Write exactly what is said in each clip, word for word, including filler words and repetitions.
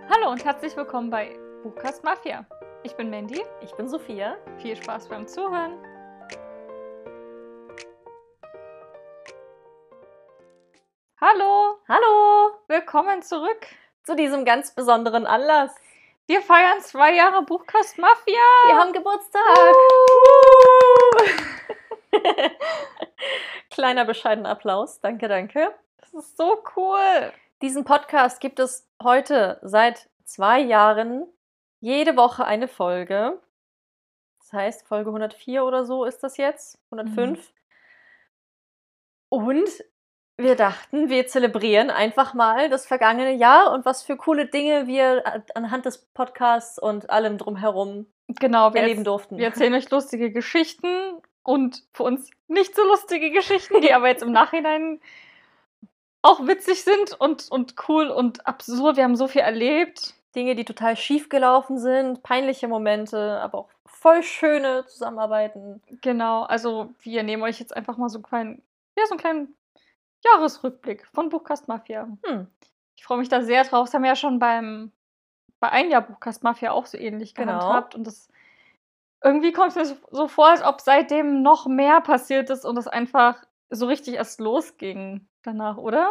Hallo und herzlich willkommen bei Buchcast Mafia. Ich bin Mandy. Ich bin Sophia. Viel Spaß beim Zuhören. Hallo, Hallo willkommen zurück. zu diesem ganz besonderen Anlass. Wir feiern zwei Jahre Buchcast Mafia. Wir haben Geburtstag. Kleiner bescheidener Applaus. Danke, danke. Das ist so cool. Diesen Podcast gibt es heute seit zwei Jahren jede Woche eine Folge. Das heißt, Folge hundertvier oder so ist das jetzt. hundertfünf. Mhm. Und wir dachten, wir zelebrieren einfach mal das vergangene Jahr und was für coole Dinge wir anhand des Podcasts und allem drumherum genau, wir erleben durften. Wir erzählen euch lustige Geschichten und für uns nicht so lustige Geschichten, die aber jetzt im Nachhinein auch witzig sind und, und cool und absurd. Wir haben so viel erlebt. Dinge, die total schief gelaufen sind, peinliche Momente, aber auch voll schöne Zusammenarbeiten. Genau, also wir nehmen euch jetzt einfach mal so einen kleinen, ja, so einen kleinen Jahresrückblick von Buchcast Mafia. Hm. Ich freue mich da sehr drauf. Das haben wir ja schon beim bei ein Jahr Buchcast Mafia auch so ähnlich Genau. gehandhabt. Und das irgendwie kommt es mir so, so vor, als ob seitdem noch mehr passiert ist und es einfach so richtig erst losging danach, oder?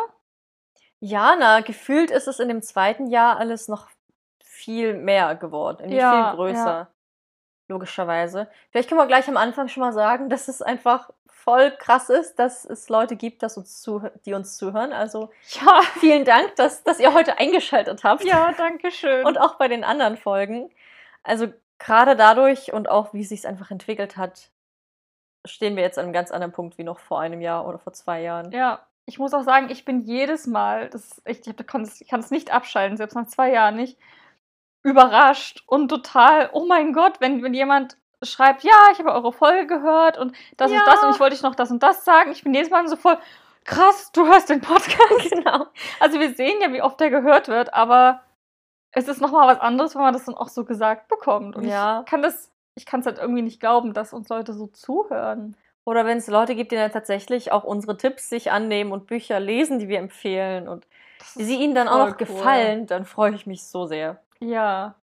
Ja, na, gefühlt ist es in dem zweiten Jahr alles noch viel mehr geworden, irgendwie Ja, viel größer, ja. logischerweise. Vielleicht können wir gleich am Anfang schon mal sagen, dass es einfach voll krass ist, dass es Leute gibt, dass uns zuh- die uns zuhören. Also Ja, vielen Dank, dass, dass ihr heute eingeschaltet habt. ja, danke schön. Und auch bei den anderen Folgen. Also gerade dadurch und auch, wie es sich einfach entwickelt hat, stehen wir jetzt an einem ganz anderen Punkt wie noch vor einem Jahr oder vor zwei Jahren. Ja, ich muss auch sagen, ich bin jedes Mal, das ist echt, ich kann es ich kann es nicht abschalten, selbst nach zwei Jahren nicht, überrascht und total, oh mein Gott, wenn, wenn jemand schreibt, ja, ich habe eure Folge gehört und das Ja. und das und ich wollte euch noch das und das sagen. Ich bin jedes Mal so voll, krass, du hörst den Podcast. Genau. Also wir sehen ja, wie oft der gehört wird, aber es ist nochmal was anderes, wenn man das dann auch so gesagt bekommt. Und Ja. ich kann das, ich kann es halt irgendwie nicht glauben, dass uns Leute so zuhören. Oder wenn es Leute gibt, die dann tatsächlich auch unsere Tipps sich annehmen und Bücher lesen, die wir empfehlen und Das die ist sie ihnen dann auch voll noch cool. gefallen, dann freue ich mich so sehr. Ja,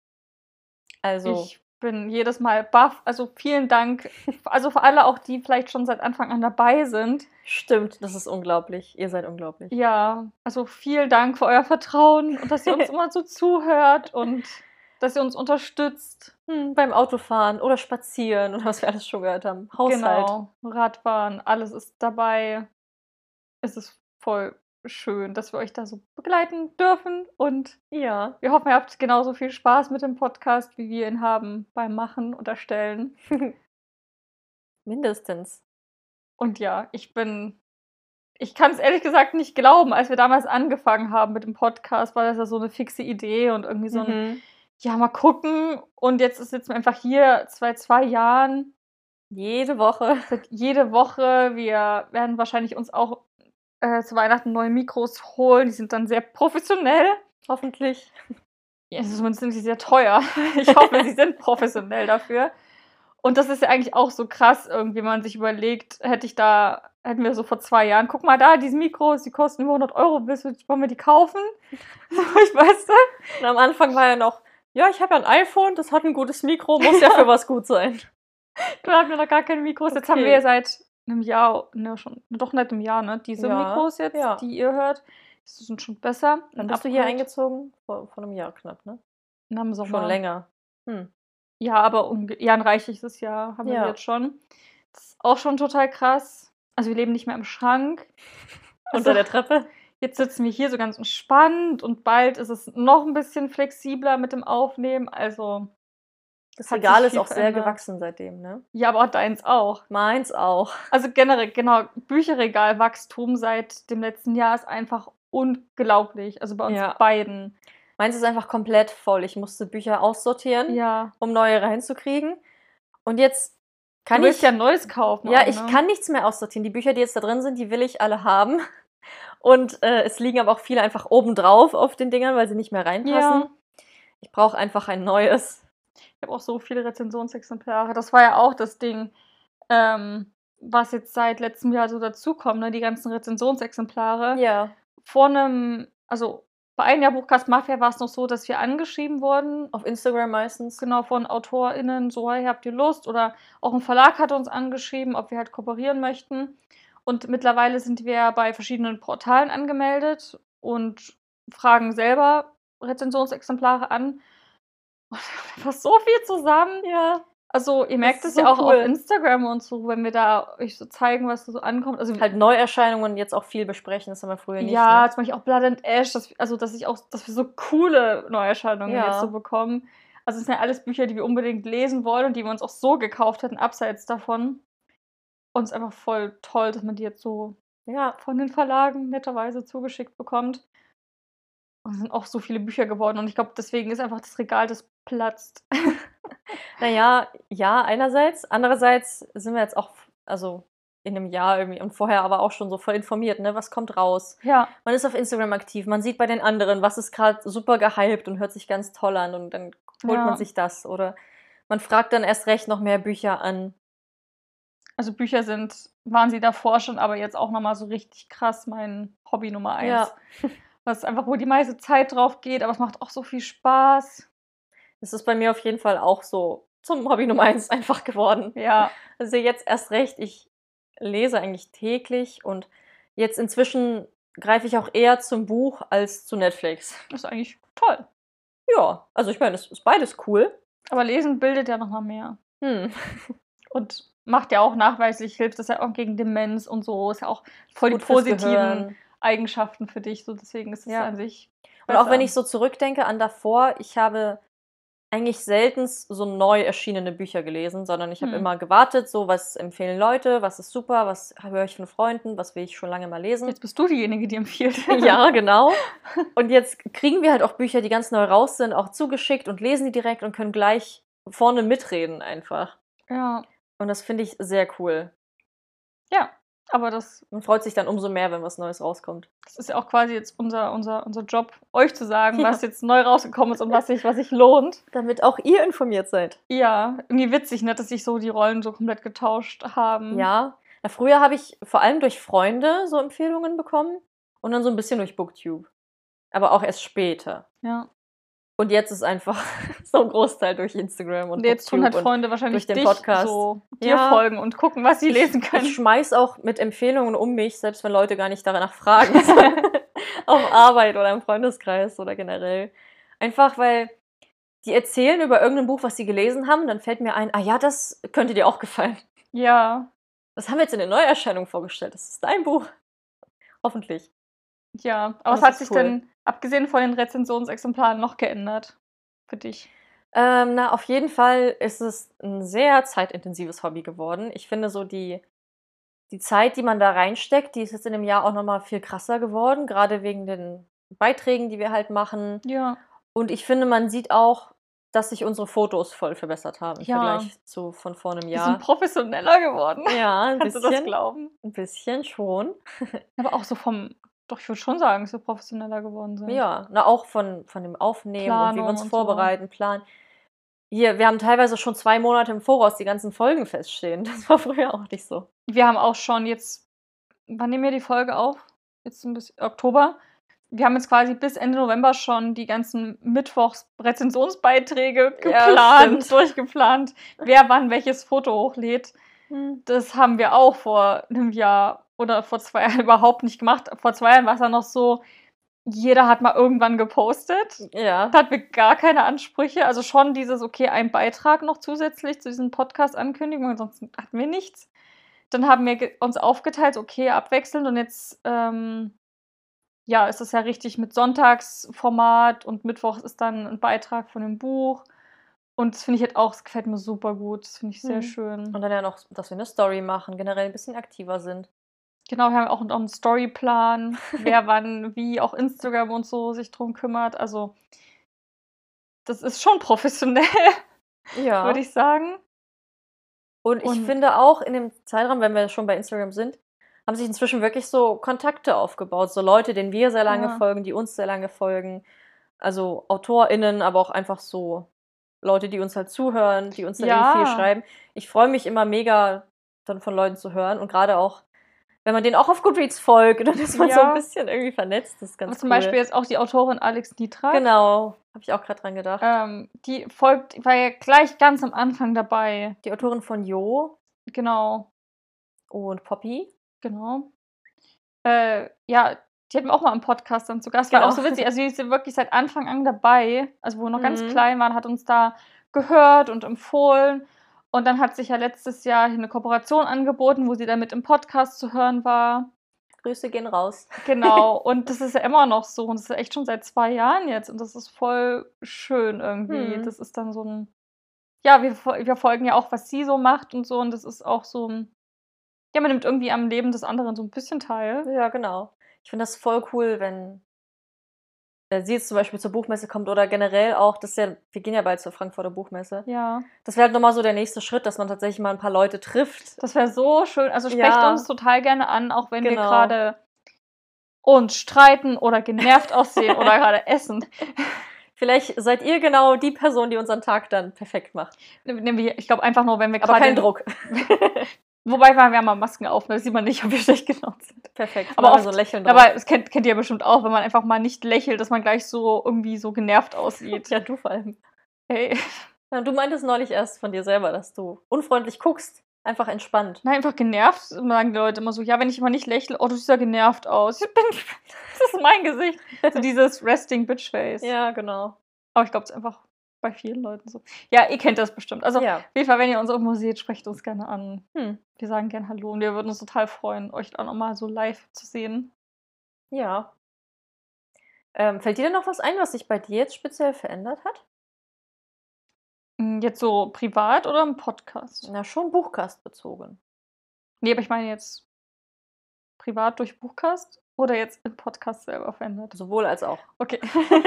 Also, ich bin jedes Mal baff. Also vielen Dank. Also für alle auch, die vielleicht schon seit Anfang an dabei sind. stimmt, das ist unglaublich. Ihr seid unglaublich. Ja, also vielen Dank für euer Vertrauen und dass ihr uns immer so zuhört und dass ihr uns unterstützt. Hm, beim Autofahren oder Spazieren oder was wir alles schon gehört haben. Haushalt. Genau, Radfahren, alles ist dabei. Es ist voll schön, dass wir euch da so begleiten dürfen und Ja. wir hoffen, ihr habt genauso viel Spaß mit dem Podcast, wie wir ihn haben beim Machen und Erstellen. Mindestens. Und ja, ich bin, ich kann es ehrlich gesagt nicht glauben, als wir damals angefangen haben mit dem Podcast, war das ja so eine fixe Idee und irgendwie so ein, Mhm. ja, mal gucken. Und jetzt ist jetzt einfach hier seit zwei Jahren, Jede Woche. seit jede Woche. Wir werden wahrscheinlich uns auch äh, zu Weihnachten neue Mikros holen. Die sind dann sehr professionell. Hoffentlich. Ja, also zumindest sind sie sehr teuer. Ich hoffe, sie sind professionell dafür. Und das ist ja eigentlich auch so krass, irgendwie, wenn man sich überlegt, hätte ich da, hätten wir so vor zwei Jahren, guck mal da, diese Mikros, die kosten über hundert Euro, willst du, wollen wir die kaufen? So, ich weiß du? Und am Anfang war ja noch, ja, ich habe ja ein iPhone, das hat ein gutes Mikro, muss ja für was gut sein. Da hatten wir noch gar keine Mikros. Jetzt Okay. haben wir ja seit einem Jahr, ne, schon, doch nicht einem Jahr, ne, diese Ja, Mikros jetzt, ja. die ihr hört, die sind schon besser. Dann Ein bist du hier Upgrade. eingezogen? Vor, vor einem Jahr knapp, ne? Na, im Sommer. Schon länger. Hm. Ja, aber unge- ja, ein reichliches Jahr haben Ja. wir jetzt schon. Das ist auch schon total krass. Also wir leben nicht mehr im Schrank. Unter der Treppe? Jetzt sitzen wir hier so ganz entspannt und bald ist es noch ein bisschen flexibler mit dem Aufnehmen. Also, Das hat Regal sich ist viel auch sehr verändert. gewachsen seitdem, ne? ja, aber deins auch. Meins auch. Also generell, genau, Bücherregalwachstum seit dem letzten Jahr ist einfach unglaublich. Also bei uns Ja. beiden. Meins ist einfach komplett voll. Ich musste Bücher aussortieren, Ja. um neue reinzukriegen. Und jetzt kann Du willst ich. ja ein neues kaufen. Ja, auch, ich ne? kann nichts mehr aussortieren. Die Bücher, die jetzt da drin sind, die will ich alle haben. Und äh, es liegen aber auch viele einfach oben drauf auf den Dingern, weil sie nicht mehr reinpassen. Ja. Ich brauche einfach ein neues. Ich habe auch so viele Rezensionsexemplare. Das war ja auch das Ding, ähm, was jetzt seit letztem Jahr so dazukommt, ne? Die ganzen Rezensionsexemplare. Ja. Vor einem, also bei einem Jahr Buchcast Mafia war es noch so, dass wir angeschrieben wurden, Auf Instagram meistens. genau, von AutorInnen, so, hey, habt ihr Lust? Oder auch ein Verlag hat uns angeschrieben, ob wir halt kooperieren möchten. Und mittlerweile sind wir bei verschiedenen Portalen angemeldet und fragen selber Rezensionsexemplare an. Und da passt so viel zusammen. Ja. Also, ihr merkt Das es ist ja so auch auf cool. Instagram und so, wenn wir da euch so zeigen, was da so ankommt. Also, Halt Neuerscheinungen jetzt auch viel besprechen, das haben wir früher nicht, ja, ne? zum Beispiel auch Blood and Ash, dass, also, dass ich auch, dass wir so coole Neuerscheinungen Ja. jetzt so bekommen. Also, es sind ja alles Bücher, die wir unbedingt lesen wollen und die wir uns auch so gekauft hätten, abseits davon. Und es ist einfach voll toll, dass man die jetzt so Ja. von den Verlagen netterweise zugeschickt bekommt. Und es sind auch so viele Bücher geworden und ich glaube, deswegen ist einfach das Regal, das platzt. Na ja, ja, einerseits. Andererseits sind wir jetzt auch, also in einem Jahr irgendwie und vorher aber auch schon so voll informiert, ne? Was kommt raus? Ja, Man ist auf Instagram aktiv, man sieht bei den anderen, was ist gerade super gehypt und hört sich ganz toll an und dann holt man ja. sich das. Oder man fragt dann erst recht noch mehr Bücher an. Also, Bücher sind waren sie davor schon, aber jetzt auch noch mal so richtig krass mein Hobby Nummer eins. Ja. Was einfach, wo die meiste Zeit drauf geht, aber es macht auch so viel Spaß. Das ist bei mir auf jeden Fall auch so zum Hobby Nummer eins einfach geworden. Ja, Also jetzt erst recht, ich lese eigentlich täglich und jetzt inzwischen greife ich auch eher zum Buch als zu Netflix. das ist eigentlich toll. Ja, also ich meine, es ist beides cool. Aber Lesen bildet ja noch mal mehr. Hm. Und macht ja auch nachweislich, hilft das ja auch gegen Demenz und so. Ist ja auch voll die Gut fürs positiven Gehirn. Eigenschaften für dich. So, deswegen ist es Ja. an sich Und auch besser. wenn ich so zurückdenke an davor, ich habe eigentlich seltenst so neu erschienene Bücher gelesen, sondern ich habe Hm. immer gewartet, so was empfehlen Leute, was ist super, was höre ich von Freunden, was will ich schon lange mal lesen. Jetzt bist du diejenige, die empfiehlt. Ja, genau. Und jetzt kriegen wir halt auch Bücher, die ganz neu raus sind, auch zugeschickt und lesen die direkt und können gleich vorne mitreden einfach. Ja. Und das finde ich sehr cool. Ja, aber das Man freut sich dann umso mehr, wenn was Neues rauskommt. das ist ja auch quasi jetzt unser unser unser Job, euch zu sagen, Ja. was jetzt neu rausgekommen ist und was sich was sich lohnt. Damit auch ihr informiert seid. Ja, irgendwie witzig, ne, dass sich so die Rollen so komplett getauscht haben. Ja. Na, früher habe ich vor allem durch Freunde so Empfehlungen bekommen und dann so ein bisschen durch Booktube. Aber auch erst später. Ja. Und jetzt ist einfach so ein Großteil durch Instagram und Und jetzt tun halt Booktube und Freunde wahrscheinlich durch den dich Podcast. so dir Ja. folgen und gucken, was sie lesen können. Ich schmeiß auch mit Empfehlungen um mich, selbst wenn Leute gar nicht danach fragen. Auf Arbeit oder im Freundeskreis oder generell. Einfach, weil die erzählen über irgendein Buch, was sie gelesen haben, dann fällt mir ein, ah ja, das könnte dir auch gefallen. Ja, Das haben wir jetzt in der Neuerscheinung vorgestellt. Das ist dein Buch. Hoffentlich. ja. Aber Das was hat ist sich cool. denn, abgesehen von den Rezensionsexemplaren, noch geändert für dich? Ähm, na, auf jeden Fall ist es ein sehr zeitintensives Hobby geworden. Ich finde so die, die Zeit, die man da reinsteckt, die ist jetzt in dem Jahr auch nochmal viel krasser geworden, gerade wegen den Beiträgen, die wir halt machen. Ja. Und ich finde, man sieht auch, dass sich unsere Fotos voll verbessert haben im Ja. Vergleich zu von vor einem Wir sind Jahr. professioneller geworden. Ja, ein Kannst du das bisschen. glauben? Ein bisschen schon. Aber auch so vom, doch, ich würde schon sagen, dass wir professioneller geworden sind. Ja, na auch von, von dem Aufnehmen und wie wir Planung uns und so. vorbereiten, planen. Hier, wir haben teilweise schon zwei Monate im Voraus die ganzen Folgen feststehen. Das war früher auch nicht so. Wir haben auch schon jetzt, wann nehmen wir die Folge auf? Jetzt ein bisschen Oktober. Wir haben jetzt quasi bis Ende November schon die ganzen Mittwochs-Rezensionsbeiträge Ja, geplant, stimmt. durchgeplant, wer wann welches Foto hochlädt. Hm. Das haben wir auch vor einem Jahr oder vor zwei Jahren überhaupt nicht gemacht. Vor zwei Jahren war es dann noch so, jeder hat mal irgendwann gepostet. Ja. Da hatten wir gar keine Ansprüche. Also schon dieses, okay, ein Beitrag noch zusätzlich zu diesen Podcast-Ankündigungen, ansonsten hatten wir nichts. Dann haben wir ge- uns aufgeteilt, okay, abwechselnd und jetzt, ähm, ja, ist das ja richtig mit Sonntagsformat und Mittwochs ist dann ein Beitrag von dem Buch. Und das finde ich halt auch, das gefällt mir super gut. Das finde ich sehr Hm. schön. Und dann ja noch, dass wir eine Story machen, generell ein bisschen aktiver sind. Genau, wir haben auch noch einen Storyplan, wer wann, wie, auch Instagram und so sich drum kümmert. Also, das ist schon professionell, Ja. würde ich sagen. Und ich Und- finde auch in dem Zeitraum, wenn wir schon bei Instagram sind, haben sich inzwischen wirklich so Kontakte aufgebaut. So Leute, denen wir sehr lange Ja. folgen, die uns sehr lange folgen. Also AutorInnen, aber auch einfach so Leute, die uns halt zuhören, die uns dann Ja. irgendwie viel schreiben. Ich freue mich immer mega, dann von Leuten zu hören. Und gerade auch, wenn man den auch auf Goodreads folgt, dann ist man so Ja. ein bisschen irgendwie vernetzt. Das ist ganz Aber zum cool. Beispiel jetzt auch die Autorin Alex Nitrak. Genau, habe ich auch gerade dran gedacht. Ähm, die folgt, war ja gleich ganz am Anfang dabei. Die Autorin von Jo Genau, und Poppy. genau. Äh, ja, die hatten wir auch mal im Podcast dann zu Gast. War auch so Genau. witzig. Also die ist ja wirklich seit Anfang an dabei. Also wo wir noch ganz Mhm. klein waren, hat uns da gehört und empfohlen. Und dann hat sich ja letztes Jahr hier eine Kooperation angeboten, wo sie dann mit im Podcast zu hören war. Grüße gehen raus. Genau. Und das ist ja immer noch so. Und das ist echt schon seit zwei Jahren jetzt. Und das ist voll schön irgendwie. Hm. Das ist dann so ein. Ja, wir, fol- wir folgen ja auch, was sie so macht und so. Und das ist auch so ein. Ja, man nimmt irgendwie am Leben des anderen so ein bisschen teil. Ja, genau. Ich finde das voll cool, wenn äh, sie jetzt zum Beispiel zur Buchmesse kommt oder generell auch, das ist ja, wir gehen ja bald zur Frankfurter Buchmesse. Ja. Das wäre halt nochmal so der nächste Schritt, dass man tatsächlich mal ein paar Leute trifft. Das wäre so schön. Also sprecht Ja. uns total gerne an, auch wenn wir Genau. gerade uns streiten oder genervt aussehen oder gerade essen. Vielleicht seid ihr genau die Person, die unseren Tag dann perfekt macht. Nehmen wir- Ich glaube einfach nur, wenn wir Aber gerade. kein Druck. Wobei wir haben mal Masken auf, ne? Das sieht man nicht, ob wir schlecht gelaunt sind. Perfekt. Aber Machen wir oft, so ein Lächeln drauf. aber das kennt, kennt ihr bestimmt auch, wenn man einfach mal nicht lächelt, dass man gleich so irgendwie so genervt aussieht. Ja, du vor allem. Hey. Ja, du meintest neulich erst von dir selber, dass du unfreundlich guckst, einfach entspannt. Nein, einfach genervt, sagen die Leute immer so, ja, wenn ich immer nicht lächle, oh, du siehst ja genervt aus. Ich bin, das ist mein Gesicht. So dieses Resting Bitch Face. Ja, genau. Aber ich glaube, es ist einfach bei vielen Leuten so. Ja, ihr kennt das bestimmt. Also Ja. auf jeden Fall, wenn ihr uns irgendwo seht, sprecht uns gerne an. Hm. Wir sagen gerne Hallo und wir würden uns total freuen, euch auch nochmal so live zu sehen. Ja. Ähm, fällt dir denn noch was ein, was sich bei dir jetzt speziell verändert hat? Hm, Jetzt so privat oder im Podcast? Na, schon Buchcast bezogen. Nee, aber ich meine jetzt privat durch Buchcast oder jetzt im Podcast selber verändert? Sowohl als auch. Okay.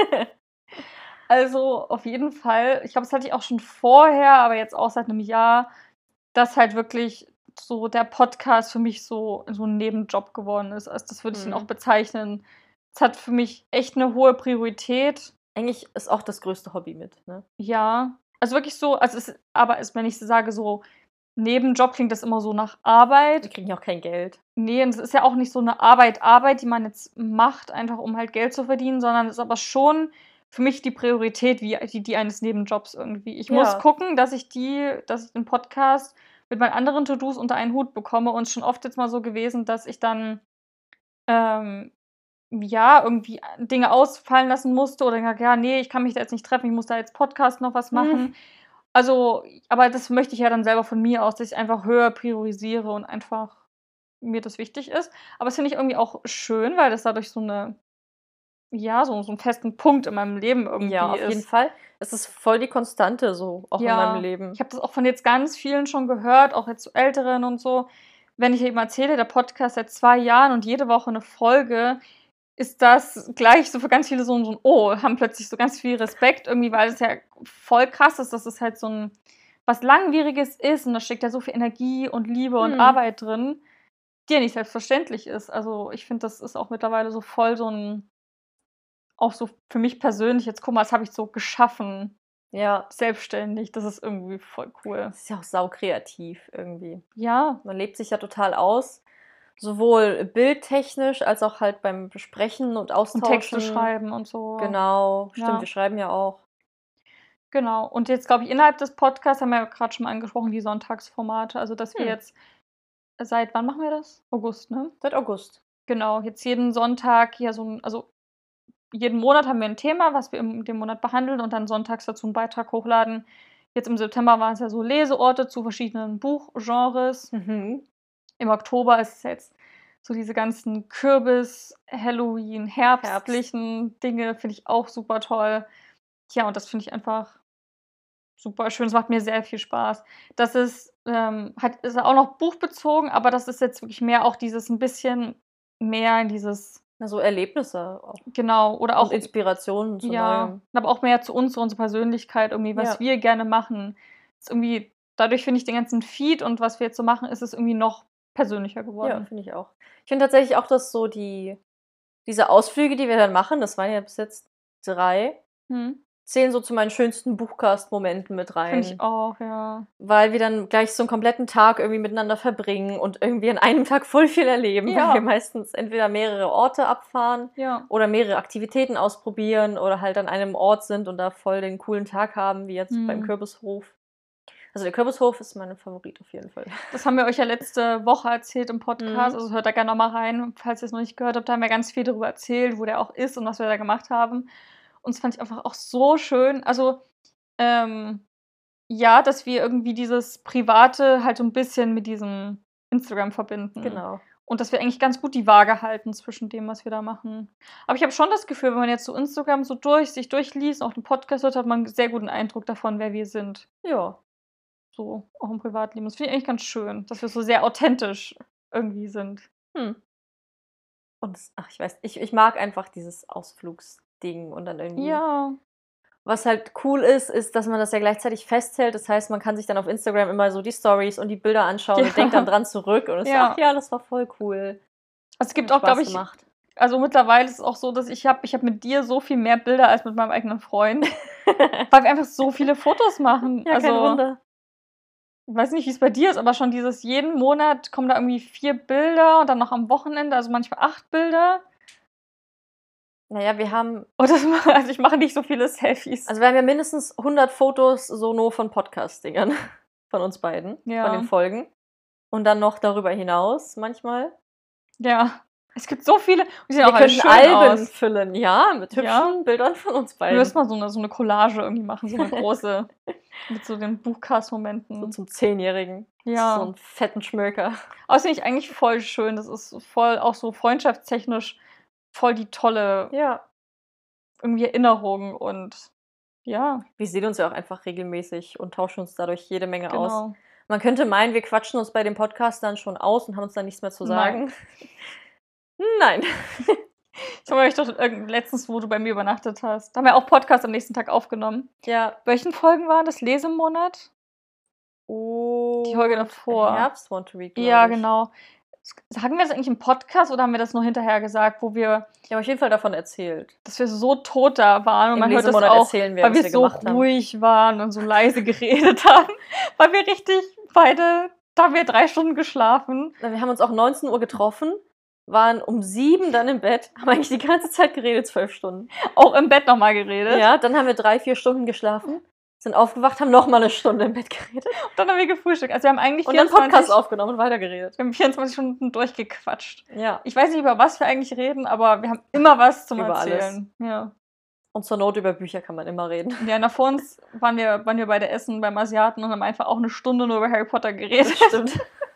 Also auf jeden Fall, ich glaube, das hatte ich auch schon vorher, aber jetzt auch seit einem Jahr, dass halt wirklich so der Podcast für mich so, so ein Nebenjob geworden ist. Also das würde ich ihn Mhm. auch bezeichnen. Es hat für mich echt eine hohe Priorität. Eigentlich ist auch das größte Hobby mit, ne? Ja. Also wirklich so, also es, aber es, wenn ich sage so Nebenjob, klingt das immer so nach Arbeit. Wir kriegen ja auch kein Geld. Nee, und es ist ja auch nicht so eine Arbeit, Arbeit, die man jetzt macht, einfach um halt Geld zu verdienen, sondern es ist aber schon für mich die Priorität, wie die, die eines Nebenjobs irgendwie. Ich muss Ja. gucken, dass ich die, dass ich den Podcast mit meinen anderen To-Dos unter einen Hut bekomme. Und es ist schon oft jetzt mal so gewesen, dass ich dann ähm, ja irgendwie Dinge ausfallen lassen musste oder gesagt, ja, nee, ich kann mich da jetzt nicht treffen, ich muss da jetzt Podcast noch was machen. Hm. Also, aber das möchte ich ja dann selber von mir aus, dass ich einfach höher priorisiere und einfach mir das wichtig ist. Aber das finde ich irgendwie auch schön, weil das dadurch so eine, ja, so, so einen festen Punkt in meinem Leben irgendwie Ja, auf ist. jeden Fall. Es ist voll die Konstante so, auch in Ja, meinem Leben. ich habe das auch von jetzt ganz vielen schon gehört, auch jetzt so Älteren und so. Wenn ich eben erzähle, der Podcast seit zwei Jahren und jede Woche eine Folge, ist das gleich so für ganz viele so ein, so ein Oh, haben plötzlich so ganz viel Respekt irgendwie, weil es ja voll krass ist, dass es halt so ein was Langwieriges ist und da steckt ja so viel Energie und Liebe und Hm. Arbeit drin, die ja nicht selbstverständlich ist. Also ich finde, das ist auch mittlerweile so voll so ein, auch so für mich persönlich, jetzt guck mal, das habe ich so geschaffen, Ja, selbstständig. Das ist irgendwie voll cool. das ist ja auch saukreativ irgendwie. Ja, Man lebt sich ja total aus, sowohl bildtechnisch als auch halt beim Besprechen und und Austauschen. Texte schreiben und so. Genau, stimmt, Ja. wir schreiben ja auch. Genau. Und jetzt, glaube ich, innerhalb des Podcasts haben wir ja gerade schon mal angesprochen, die Sonntagsformate. Also, dass wir Hm. jetzt seit wann machen wir das? August, ne? Seit August. Genau, jetzt jeden Sonntag hier so ein, also jeden Monat haben wir ein Thema, was wir in dem Monat behandeln und dann sonntags dazu einen Beitrag hochladen. Jetzt im September waren es ja so Leseorte zu verschiedenen Buchgenres. Mhm. Im Oktober ist es jetzt so diese ganzen Kürbis, Halloween, herbstlichen Dinge, finde ich auch super toll. Ja, und das finde ich einfach super schön. Es macht mir sehr viel Spaß. Das ist, ähm, hat, ist auch noch buchbezogen, aber das ist jetzt wirklich mehr auch dieses ein bisschen mehr in dieses, Na, so Erlebnisse auch. genau, oder Auch auch, Inspirationen zu ja, Neuem. aber auch mehr zu uns, zu unserer Persönlichkeit, irgendwie, was Ja. wir gerne machen. Ist irgendwie, dadurch finde ich den ganzen Feed und was wir jetzt so machen, ist es irgendwie noch persönlicher Ja, geworden. finde ich auch. Ich finde tatsächlich auch, dass so die diese Ausflüge, die wir dann machen, das waren ja bis jetzt drei, Hm. zählen so zu meinen schönsten Buchcast-Momenten mit rein. Finde ich auch, ja. Weil wir dann gleich so einen kompletten Tag irgendwie miteinander verbringen und irgendwie an einem Tag voll viel erleben, Ja. weil wir meistens entweder mehrere Orte abfahren Ja. oder mehrere Aktivitäten ausprobieren oder halt an einem Ort sind und da voll den coolen Tag haben, wie jetzt Mhm. beim Kürbishof. Also der Kürbishof ist mein Favorit auf jeden Fall. Das haben wir euch ja letzte Woche erzählt im Podcast. Mhm. Also hört da gerne nochmal rein, falls ihr es noch nicht gehört habt. Da haben wir ganz viel darüber erzählt, wo der auch ist und was wir da gemacht haben. Und das fand ich einfach auch so schön. Also, ähm, ja, dass wir irgendwie dieses Private halt so ein bisschen mit diesem Instagram verbinden. Genau. Und dass wir eigentlich ganz gut die Waage halten zwischen dem, was wir da machen. Aber ich habe schon das Gefühl, wenn man jetzt so Instagram so durch sich durchliest, auch den Podcast hört, hat man einen sehr guten Eindruck davon, wer wir sind. Ja. So, auch im Privatleben. Das finde ich eigentlich ganz schön, dass wir so sehr authentisch irgendwie sind. Hm. Und es, ach, ich weiß, ich, ich mag einfach dieses Ausflugsding und dann irgendwie. Ja. Was halt cool ist, ist, dass man das ja gleichzeitig festhält. Das heißt, man kann sich dann auf Instagram immer so die Stories und die Bilder anschauen Ja. und denkt dann dran zurück und ist Ja. ach ja, das war voll cool. Also es gibt Hat auch, glaube Spaß ich, gemacht. also mittlerweile ist es auch so, dass ich habe ich habe mit dir so viel mehr Bilder als mit meinem eigenen Freund, weil wir einfach so viele Fotos machen. Ja, also, kein Wunder. ich weiß nicht, wie es bei dir ist, aber schon dieses, jeden Monat kommen da irgendwie vier Bilder und dann noch am Wochenende, also manchmal acht Bilder. Naja, wir haben, Und das, also ich mache nicht so viele Selfies. also wir haben ja mindestens hundert Fotos so nur von Podcast-Dingern von uns beiden, Ja. von den Folgen. Und dann noch darüber hinaus manchmal. Ja, es gibt so viele. Und die sehen Wir auch alle können schön Alben aus. füllen, ja, mit hübschen Ja. Bildern von uns Wir beiden. müssen mal so eine, so eine Collage irgendwie machen, so eine große, mit so den So Buchcast-Momenten. zum Zehnjährigen. Ja. So einen fetten Schmöker. Aber das finde ich eigentlich voll schön. Das ist voll, auch so freundschaftstechnisch, voll die tolle Ja. irgendwie Erinnerung und ja, Wir sehen uns ja auch einfach regelmäßig und tauschen uns dadurch jede Menge aus. genau. Man könnte meinen, wir quatschen uns bei dem Podcast dann schon aus und haben uns dann nichts mehr zu Nein. sagen. Nein. Ich habe euch doch irgend- letztens, wo du bei mir übernachtet hast, da haben wir auch Podcast am nächsten Tag aufgenommen. Ja. Welchen Folgen waren das? Lesemonat? Oh. Die Folge davor. Herbst Want to Read, glaub Ja, ich. genau. Sagen wir das eigentlich im Podcast oder haben wir das nur hinterher gesagt, wo wir, Ich habe auf jeden Fall davon erzählt. dass wir so tot da waren und Im man hört das Lesemonat auch, erzählen wir, weil was wir wir so gemacht haben. ruhig waren und so leise geredet haben, weil wir richtig beide, da haben wir drei Stunden geschlafen. Wir haben uns auch neunzehn Uhr getroffen, waren um sieben dann im Bett, haben eigentlich die ganze Zeit geredet, zwölf Stunden. Auch im Bett nochmal geredet. Ja, dann haben wir drei, vier Stunden geschlafen, sind aufgewacht, haben nochmal eine Stunde im Bett geredet. Und dann haben wir gefrühstückt. Also wir haben eigentlich Und dann vierundzwanzig, Podcast aufgenommen und weitergeredet. wir haben vierundzwanzig Stunden durchgequatscht. Ja. Ich weiß nicht, über was wir eigentlich reden, aber wir haben immer was zum Über alles. Erzählen. Ja. Und zur Not über Bücher kann man immer reden. Ja, nach vor uns waren wir, waren wir beide essen beim Asiaten und haben einfach auch eine Stunde nur über Harry Potter geredet. Das stimmt.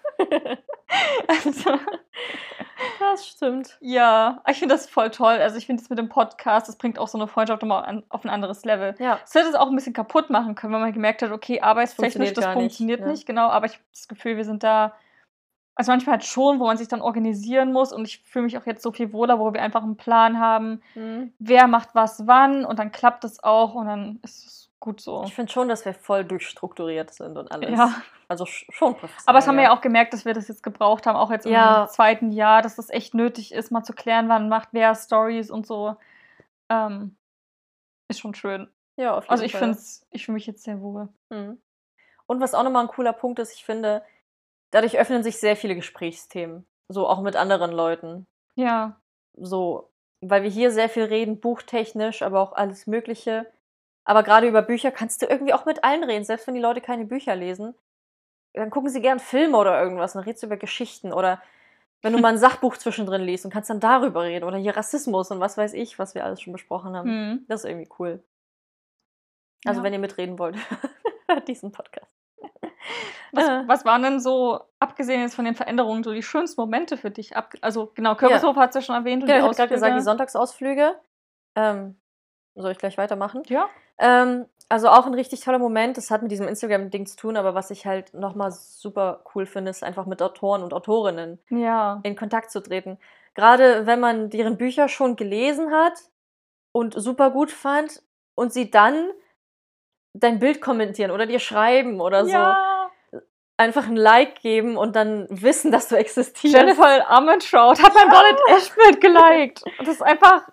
Also, Das stimmt. ja, ich finde das voll toll. Also ich finde das mit dem Podcast, das bringt auch so eine Freundschaft immer an, auf ein anderes Level. Ja. Es hätte es auch ein bisschen kaputt machen können, wenn man gemerkt hat, okay, arbeitstechnisch, Funktioniert das gar nicht, funktioniert ne? nicht, genau, aber ich habe das Gefühl, wir sind da, also manchmal halt schon, wo man sich dann organisieren muss und ich fühle mich auch jetzt so viel wohler, wo wir einfach einen Plan haben, Mhm. wer macht was wann und dann klappt es auch und dann ist es gut so. Ich finde schon, dass wir voll durchstrukturiert sind und alles. Ja. Also sch- schon professionell. Aber das haben wir ja auch gemerkt, dass wir das jetzt gebraucht haben, auch jetzt Ja. im zweiten Jahr, dass das echt nötig ist, mal zu klären, wann macht wer Stories und so. Ähm, ist schon schön. Ja, auf jeden Also ich Fall. finde ich fühle mich jetzt sehr wohl. Mhm. Und was auch nochmal ein cooler Punkt ist, ich finde, dadurch öffnen sich sehr viele Gesprächsthemen. So auch mit anderen Leuten. Ja. So, weil wir hier sehr viel reden, buchtechnisch, aber auch alles Mögliche. Aber gerade über Bücher kannst du irgendwie auch mit allen reden, selbst wenn die Leute keine Bücher lesen. Dann gucken sie gern Filme oder irgendwas, dann redest du über Geschichten oder wenn du mal ein Sachbuch zwischendrin liest und kannst dann darüber reden oder hier Rassismus und was weiß ich, was wir alles schon besprochen haben. Hm. Das ist irgendwie cool. Also Ja. wenn ihr mitreden wollt, hört diesen Podcast. Was, Äh. was waren denn so, abgesehen jetzt von den Veränderungen, so die schönsten Momente für dich? Ab, also genau, Kürbishof hat es ja schon erwähnt. Und Ja, die ich habe gerade gesagt, die Ausflüge. Sonntagsauslüge. Ähm, soll ich gleich weitermachen? Ja. Ähm, also auch ein richtig toller Moment. Das hat mit diesem Instagram-Ding zu tun, aber was ich halt nochmal super cool finde, ist einfach mit Autoren und Autorinnen Ja. in Kontakt zu treten. Gerade wenn man deren Bücher schon gelesen hat und super gut fand und sie dann dein Bild kommentieren oder dir schreiben oder so. Ja. Einfach ein Like geben und dann wissen, dass du existierst. Jennifer Armentrout hat mein Donald Ash-Bild geliked. Und das ist einfach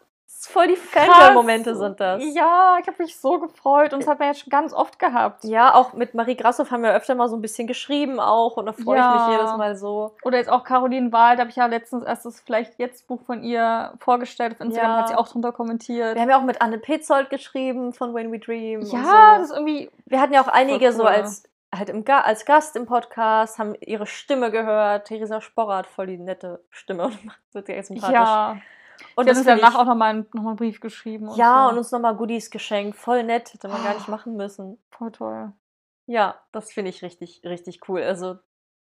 Voll die Fangirl-Momente sind das. Ja, ich habe mich so gefreut und das hat man jetzt schon ganz oft gehabt. Ja, auch mit Marie Grassoff haben wir öfter mal so ein bisschen geschrieben auch und da freue Ja. ich mich jedes Mal so. Oder jetzt auch Caroline Wahl, da habe ich ja letztens erst das Vielleicht Jetzt Buch von ihr vorgestellt auf Instagram, Ja. hat sie auch drunter kommentiert. Wir haben ja auch mit Anne Petzold geschrieben von When We Dream. Ja, und so. das ist irgendwie... Wir hatten ja auch einige cool. so als, halt im Ga- als Gast im Podcast, haben ihre Stimme gehört. Theresa Sporrer hat voll die nette Stimme und macht wird sehr sympathisch. Ja. Und Sie hat das uns find danach ich- auch nochmal noch mal einen Brief geschrieben. Und Ja, so. und uns nochmal Goodies geschenkt. Voll nett, hätte man gar nicht Oh. machen müssen. Voll toll. Ja, das finde ich richtig, richtig cool. Also,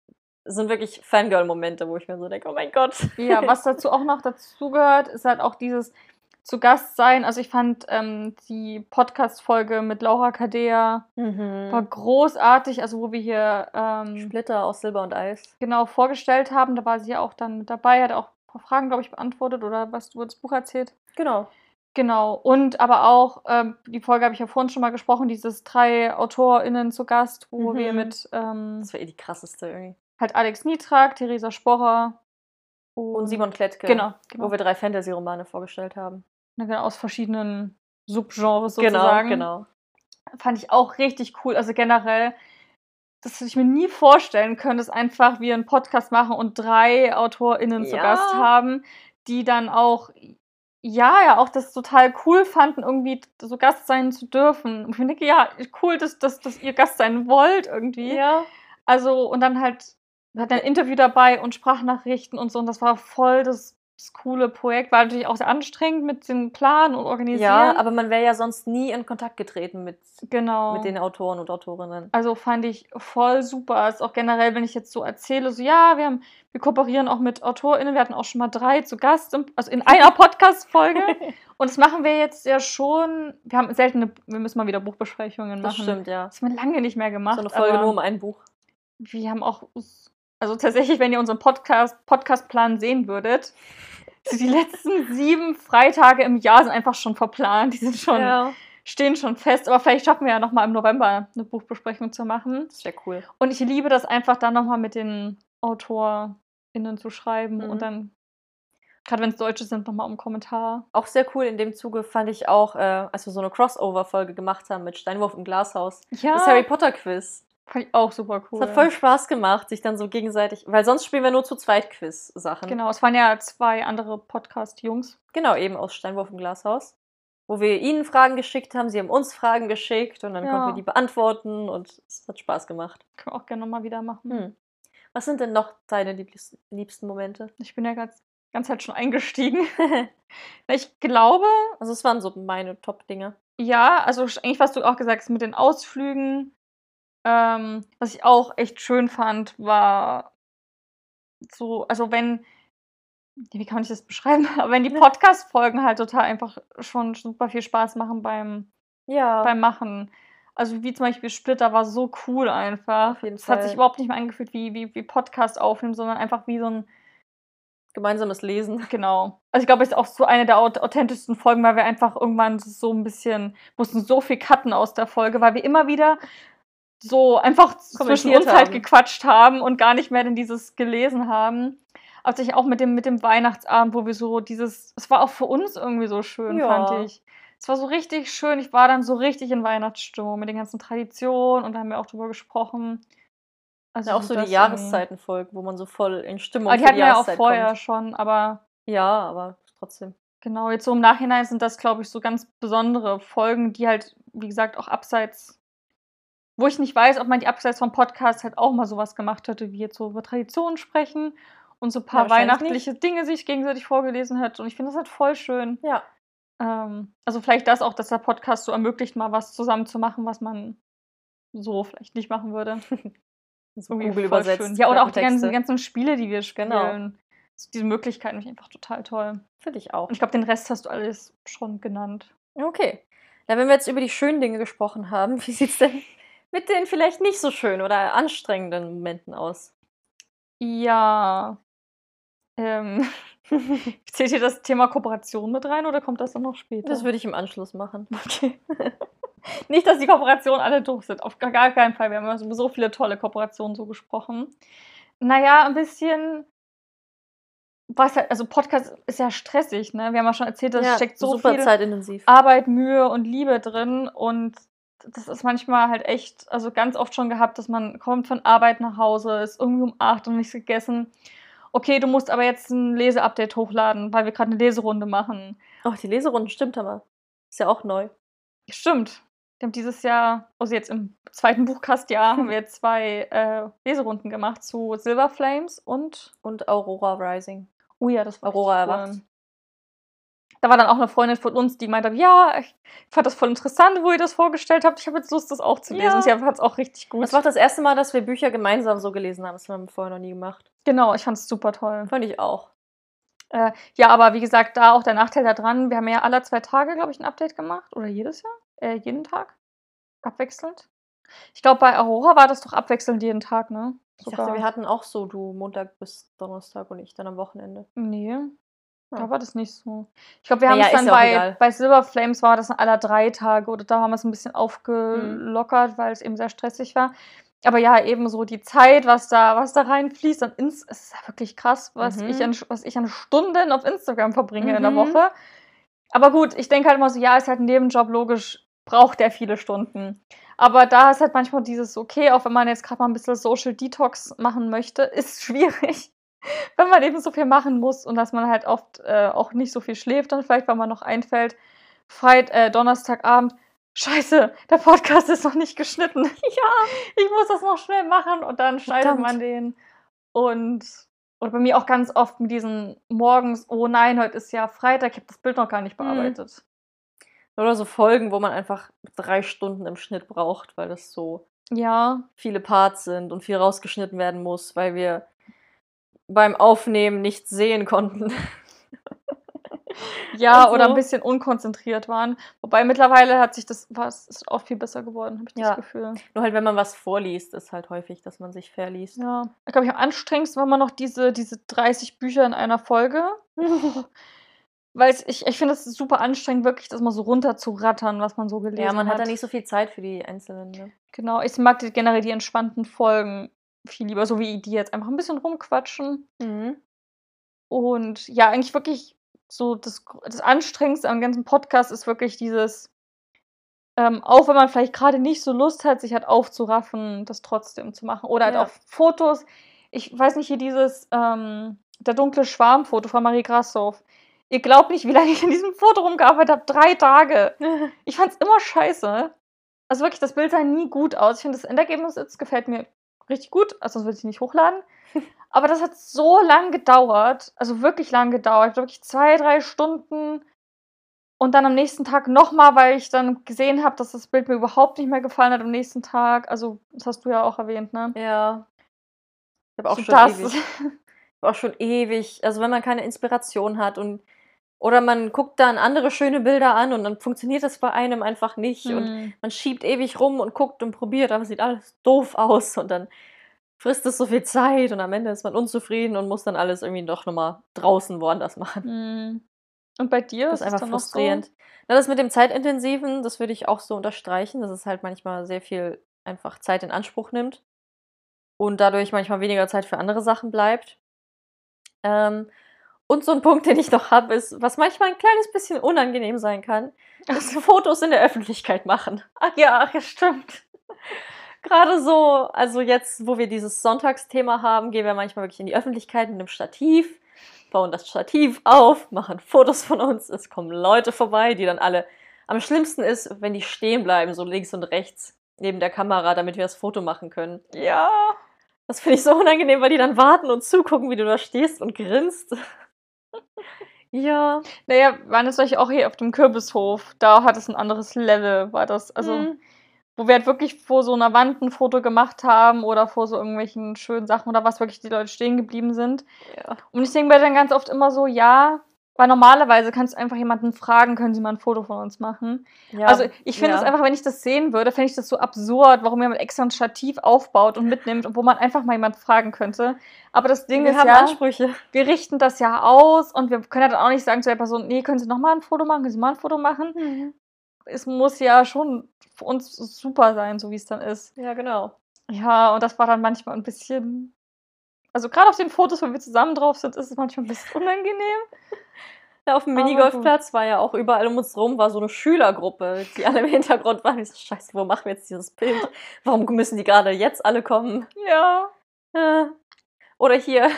es sind wirklich Fangirl-Momente, wo ich mir so denke, oh mein Gott. Ja, was dazu auch noch dazu gehört, ist halt auch dieses zu Gast sein. Also ich fand ähm, die Podcast-Folge mit Laura Kadea Mhm. war großartig, also wo wir hier ähm, Splitter aus Silber und Eis. genau vorgestellt haben. Da war sie ja auch dann mit dabei, hat auch ein paar Fragen, glaube ich, beantwortet oder was du über das Buch erzählt. Genau. Genau. Und aber auch, ähm, die Folge habe ich ja vorhin schon mal gesprochen, dieses drei AutorInnen zu Gast, wo Mhm. wir mit ähm, Das war eh die krasseste irgendwie. halt Alex Nietrak, Theresa Sporrer Und Simon Klettke. Genau, genau. Wo wir drei Fantasy-Romane vorgestellt haben. Ne, genau, aus verschiedenen Subgenres Genau, sozusagen. genau. Fand ich auch richtig cool. Also generell, das hätte ich mir nie vorstellen können, dass einfach wir einen Podcast machen und drei AutorInnen zu Ja. Gast haben, die dann auch, ja, ja, auch das total cool fanden, irgendwie so Gast sein zu dürfen. Und ich denke, ja, cool, dass, dass, dass ihr Gast sein wollt irgendwie. Ja. Also, und dann halt, wir hatten ein Interview dabei und Sprachnachrichten und so, und das war voll das, das coole Projekt. War natürlich auch sehr anstrengend mit dem Planen und Organisieren. Ja, aber man wäre ja sonst nie in Kontakt getreten mit, genau. mit den Autoren und Autorinnen. Also fand ich voll super. Ist auch generell, wenn ich jetzt so erzähle, so ja, wir haben, wir kooperieren auch mit AutorInnen, wir hatten auch schon mal drei zu Gast, im, also in einer Podcast-Folge. Und das machen wir jetzt ja schon. Wir haben selten, eine, wir müssen mal wieder Buchbesprechungen Das machen. stimmt, ja. Das haben wir lange nicht mehr gemacht. So eine Folge aber nur um ein Buch. Wir haben auch, also tatsächlich, wenn ihr unseren Podcast, Podcast-Plan sehen würdet, so die letzten sieben Freitage im Jahr sind einfach schon verplant. Die sind schon, Ja. stehen schon fest. Aber vielleicht schaffen wir ja nochmal im November eine Buchbesprechung zu machen. Das wäre cool. Und ich liebe das einfach dann nochmal mit den AutorInnen zu schreiben Mhm. und dann, gerade wenn es Deutsche sind, nochmal um einen Kommentar. Auch sehr cool in dem Zuge fand ich auch, äh, als wir so eine Crossover-Folge gemacht haben mit Steinwurf im Glashaus. Ja, Das Harry Potter-Quiz. fand ich auch super cool. Es hat voll Spaß gemacht, sich dann so gegenseitig, weil sonst spielen wir nur zu zweit Quiz-Sachen. Genau, es waren ja zwei andere Podcast-Jungs. Genau, eben aus Steinwurf im Glashaus. Wo wir ihnen Fragen geschickt haben, sie haben uns Fragen geschickt und dann Ja. konnten wir die beantworten und es hat Spaß gemacht. Können wir auch gerne nochmal wieder machen. Hm. Was sind denn noch deine lieblis- liebsten Momente? Ich bin ja ganz, ganz halt schon eingestiegen. Ich glaube, Also es waren so meine Top-Dinge. ja, also sch- eigentlich, was du auch gesagt hast mit den Ausflügen. Ähm, was ich auch echt schön fand, war so, also wenn, wie kann ich das beschreiben? Aber wenn die Podcast-Folgen halt total einfach schon super viel Spaß machen beim, Ja. beim Machen. Also wie zum Beispiel Splitter war so cool einfach. Auf jeden Es hat Fall. sich überhaupt nicht mehr angefühlt wie, wie, wie Podcast aufnehmen, sondern einfach wie so ein, Gemeinsames Lesen. genau. Also ich glaube, es ist auch so eine der aut- authentischsten Folgen, weil wir einfach irgendwann so ein bisschen, mussten so viel cutten aus der Folge, weil wir immer wieder so einfach zwischen Kommentiert uns halt haben. gequatscht haben und gar nicht mehr in dieses gelesen haben. Aber tatsächlich auch mit dem, mit dem Weihnachtsabend, wo wir so dieses, es war auch für uns irgendwie so schön, Ja. fand ich. Es war so richtig schön, ich war dann so richtig in Weihnachtsstimmung mit den ganzen Traditionen und da haben wir auch drüber gesprochen. Also Ja, auch so die das Jahreszeitenfolgen, wo man so voll in Stimmung irgendwie- Aber die für hatten wir ja auch Jahreszeit vorher kommt. schon, aber Ja, aber trotzdem. genau, jetzt so im Nachhinein sind das, glaube ich, so ganz besondere Folgen, die halt, wie gesagt, auch abseits, wo ich nicht weiß, ob man die abseits vom Podcast halt auch mal sowas gemacht hätte, wie jetzt so über Traditionen sprechen und so ein paar Ja, wahrscheinlich weihnachtliche Dinge sich gegenseitig vorgelesen hat. Und ich finde das halt voll schön. Ja. Ähm, also vielleicht das auch, dass der Podcast so ermöglicht, mal was zusammen zu machen, was man so vielleicht nicht machen würde. So Irgendwie Google voll übersetzt. schön. Ja, oder auch die ganzen, Texte. die ganzen Spiele, die wir spielen. Genau. So diese Möglichkeiten finde ich einfach total toll. Finde ich auch. Und ich glaube, den Rest hast du alles schon genannt. Okay. Na, wenn wir jetzt über die schönen Dinge gesprochen haben, wie sieht es denn mit den vielleicht nicht so schönen oder anstrengenden Momenten aus? Ja. Ähm, zählt hier das Thema Kooperation mit rein oder kommt das dann noch später? Das würde ich im Anschluss machen. Okay. Nicht, dass die Kooperationen alle doof sind. Auf gar gar keinen Fall. Wir haben ja so viele tolle Kooperationen so gesprochen. Naja, ein bisschen. was halt, also Podcast ist ja stressig, ne? Wir haben ja schon erzählt, da Ja, steckt so super viel zeitintensiv. Arbeit, Mühe und Liebe drin und das ist manchmal halt echt, also ganz oft schon gehabt, dass man kommt von Arbeit nach Hause, ist irgendwie um acht und nichts gegessen. Okay, du musst aber jetzt ein Leseupdate hochladen, weil wir gerade eine Leserunde machen. Oh, die Leserunden, stimmt aber. Ist ja auch neu. Stimmt. Wir haben dieses Jahr, also jetzt im zweiten Buchkastjahr, haben wir zwei äh, Leserunden gemacht zu Silver Flames und Und Aurora Rising. oh ja, das war Aurora richtig erwacht. cool. Da war dann auch eine Freundin von uns, die meinte, ja, ich fand das voll interessant, wo ihr das vorgestellt habt. Ich habe jetzt Lust, das auch zu lesen. Ja. Und sie fand es auch richtig gut. Das war auch das erste Mal, dass wir Bücher gemeinsam so gelesen haben. Das haben wir vorher noch nie gemacht. Genau, ich fand es super toll. Fand ich auch. Äh, ja, aber wie gesagt, da auch der Nachteil daran, wir haben ja alle zwei Tage, glaube ich, ein Update gemacht. Oder jedes Jahr? Äh, jeden Tag? Abwechselnd? Ich glaube, bei Aurora war das doch abwechselnd jeden Tag, ne? Ich dachte, wir hatten auch so, du Montag bis Donnerstag und ich dann am Wochenende. Nee, Ja. da war das nicht so. Ich glaube, wir haben Naja, es dann ist ja auch bei, egal. bei Silver Flames war das aller drei Tage oder da haben wir es ein bisschen aufgelockert, weil es eben sehr stressig war. Aber ja, eben so die Zeit, was da, was da reinfließt, und ins, es ist ja wirklich krass, was, Mhm. ich an, was ich an Stunden auf Instagram verbringe in der Mhm. Woche. Aber gut, ich denke halt immer so, ja, ist halt ein Nebenjob, logisch, braucht der viele Stunden. Aber da ist halt manchmal dieses, okay, auch wenn man jetzt gerade mal ein bisschen Social Detox machen möchte, ist schwierig, wenn man eben so viel machen muss und dass man halt oft äh, auch nicht so viel schläft, dann vielleicht, weil man noch einfällt, Freit äh, Donnerstagabend, scheiße, der Podcast ist noch nicht geschnitten. Ja, ich muss das noch schnell machen und dann schneidet Verdammt. man den. Und oder bei mir auch ganz oft mit diesen morgens, oh nein, heute ist ja Freitag, ich habe das Bild noch gar nicht Mhm. bearbeitet. Oder so Folgen, wo man einfach drei Stunden im Schnitt braucht, weil das so Ja, viele Parts sind und viel rausgeschnitten werden muss, weil wir beim Aufnehmen nichts sehen konnten. ja, Und oder ein so. bisschen unkonzentriert waren. Wobei mittlerweile hat sich das, was ist auch viel besser geworden, habe ich Ja. das Gefühl. Nur halt, wenn man was vorliest, ist halt häufig, dass man sich verliest. Ja, ich glaube, ich am anstrengendsten war immer noch diese, diese dreißig Bücher in einer Folge. Weil ich, ich finde es super anstrengend, wirklich das mal so runter zu rattern, was man so gelesen Ja, man hat hat. da nicht so viel Zeit für die einzelnen, ne? Genau, ich mag die, generell die entspannten Folgen viel lieber, so wie die jetzt einfach ein bisschen rumquatschen. Mhm. Und ja, eigentlich wirklich so das, das Anstrengendste am ganzen Podcast ist wirklich dieses, ähm, auch wenn man vielleicht gerade nicht so Lust hat, sich halt aufzuraffen, das trotzdem zu machen. Oder halt Ja. auch Fotos. Ich weiß nicht, hier dieses, ähm, der dunkle Schwarm-Foto von Marie Grassoff. Ihr glaubt nicht, wie lange ich an diesem Foto rumgearbeitet habe. Drei Tage. Ich fand's immer scheiße. Also wirklich, das Bild sah nie gut aus. Ich finde, das Endergebnis jetzt gefällt mir richtig gut. Also sonst würde ich nicht hochladen. Aber das hat so lang gedauert. Also wirklich lang gedauert. Ich glaube wirklich zwei, drei Stunden. Und dann am nächsten Tag nochmal, weil ich dann gesehen habe, dass das Bild mir überhaupt nicht mehr gefallen hat am nächsten Tag. Also, das hast du ja auch erwähnt, ne? Ja. Ich habe auch So schon das. ewig. Ich hab auch schon ewig. Also wenn man keine Inspiration hat und oder man guckt dann andere schöne Bilder an und dann funktioniert das bei einem einfach nicht und Hm. man schiebt ewig rum und guckt und probiert, aber es sieht alles doof aus und dann frisst es so viel Zeit und am Ende ist man unzufrieden und muss dann alles irgendwie doch nochmal draußen woanders machen. Hm. Und bei dir? Das ist Was einfach dann noch so? frustrierend. Na, das mit dem Zeitintensiven, das würde ich auch so unterstreichen, dass es halt manchmal sehr viel einfach Zeit in Anspruch nimmt und dadurch manchmal weniger Zeit für andere Sachen bleibt. Ähm, und so ein Punkt, den ich noch habe, ist, was manchmal ein kleines bisschen unangenehm sein kann, ist Fotos in der Öffentlichkeit machen. Ach ja, ach ja, stimmt. Gerade so, also jetzt, wo wir dieses Sonntagsthema haben, gehen wir manchmal wirklich in die Öffentlichkeit mit einem Stativ, bauen das Stativ auf, machen Fotos von uns, es kommen Leute vorbei, die dann alle, am schlimmsten ist, wenn die stehen bleiben, so links und rechts neben der Kamera, damit wir das Foto machen können. Ja. Das finde ich so unangenehm, weil die dann warten und zugucken, wie du da stehst und grinst. Ja. Naja, waren jetzt euch auch hier auf dem Kürbishof. Da hat es ein anderes Level, war das. Also, Mhm. wo wir halt wirklich vor so einer Wand ein Foto gemacht haben oder vor so irgendwelchen schönen Sachen oder was wirklich die Leute stehen geblieben sind. Ja. Und ich denke mir dann ganz oft immer so, ja, weil normalerweise kannst du einfach jemanden fragen, können sie mal ein Foto von uns machen. Ja, Also ich finde es ja. einfach, wenn ich das sehen würde, fände ich das so absurd, warum jemand extra ein Stativ aufbaut und mitnimmt und wo man einfach mal jemanden fragen könnte. Aber das Ding Wir ist haben ja, Ansprüche. wir richten das ja aus und wir können ja dann auch nicht sagen zu der Person, nee, können Sie noch mal ein Foto machen, können Sie mal ein Foto machen. Mhm. Es muss ja schon für uns super sein, so wie es dann ist. Ja, genau. Ja, und das war dann manchmal ein bisschen Also gerade auf den Fotos, wenn wir zusammen drauf sind, ist es manchmal ein bisschen unangenehm. Ja, auf dem Aber Minigolfplatz war ja auch überall um uns rum war so eine Schülergruppe, die alle im Hintergrund waren. Ich so: „Scheiße, wo machen wir jetzt dieses Bild? Warum müssen die gerade jetzt alle kommen?“ Ja. Äh. Oder hier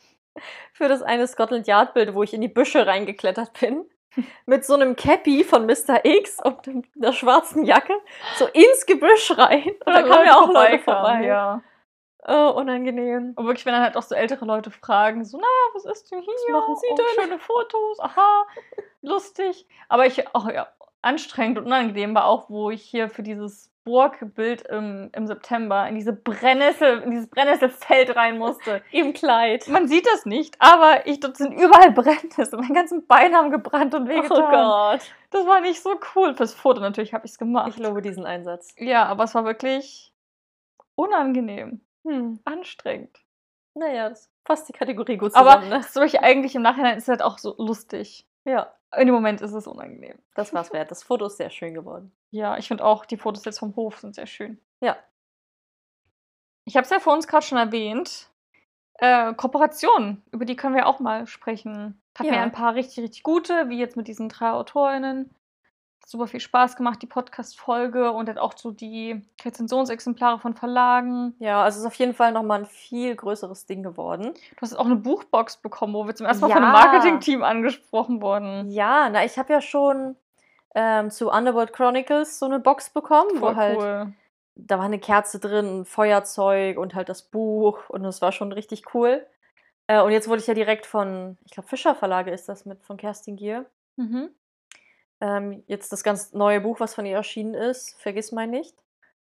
für das eine Scotland Yard Bild, wo ich in die Büsche reingeklettert bin, mit so einem Cappy von Mister X und dem 'ner schwarzen Jacke, so ins Gebüsch rein. Und da kamen ja auch Leute vorbei. Ja. Oh, unangenehm. Und wirklich, wenn dann halt auch so ältere Leute fragen, so: „Na, was ist denn hier? Was machen Sie Oh, denn?“ schöne Fotos, aha, lustig.“ Aber ich auch ja, anstrengend und unangenehm war auch, wo ich hier für dieses Burgbild im im September in diese Brennnessel in dieses Brennnesselfeld rein musste. Im Kleid. Man sieht das nicht, aber ich dort sind überall Brennnesseln. Meine ganzen Beine haben gebrannt und Oh wehgetan. Gott. Das war nicht so cool. Fürs Foto natürlich habe ich's Ich gemacht. lobe diesen Einsatz. Ja, aber es war wirklich unangenehm, Hm. anstrengend. Na ja, das fasst die Kategorie gut Aber zusammen, ne? solche eigentlich im Nachhinein ist es halt auch so lustig. Ja, In dem Moment ist es unangenehm. das war's wert. Das Foto ist sehr schön geworden. Ja, ich finde auch, die Fotos jetzt vom Hof sind sehr schön. Ja. Ich habe es ja vor uns gerade schon erwähnt. Äh, Kooperationen, über die können wir auch mal sprechen. Hatten wir Ja. ein paar richtig, richtig gute, wie jetzt mit diesen drei AutorInnen. Hat super viel Spaß gemacht, die Podcast-Folge und dann auch so die Rezensionsexemplare von Verlagen. Ja, also ist auf jeden Fall noch mal 'n viel größeres Ding geworden. Du hast auch eine Buchbox bekommen, wo wir zum ersten Mal von Ja. einem Marketingteam angesprochen wurden. Ja, na, ich habe ja schon, ähm, zu Underworld Chronicles so eine Box bekommen, wo Voll halt cool. da war eine Kerze drin, 'n Feuerzeug und halt das Buch und das war schon richtig cool. Äh, und jetzt wurde ich ja direkt von ich glaube, Fischer Verlage ist das mit von Kerstin Gier. Mhm. Ähm, jetzt das ganz neue Buch, was von ihr erschienen ist, Vergissmeinnicht. nicht.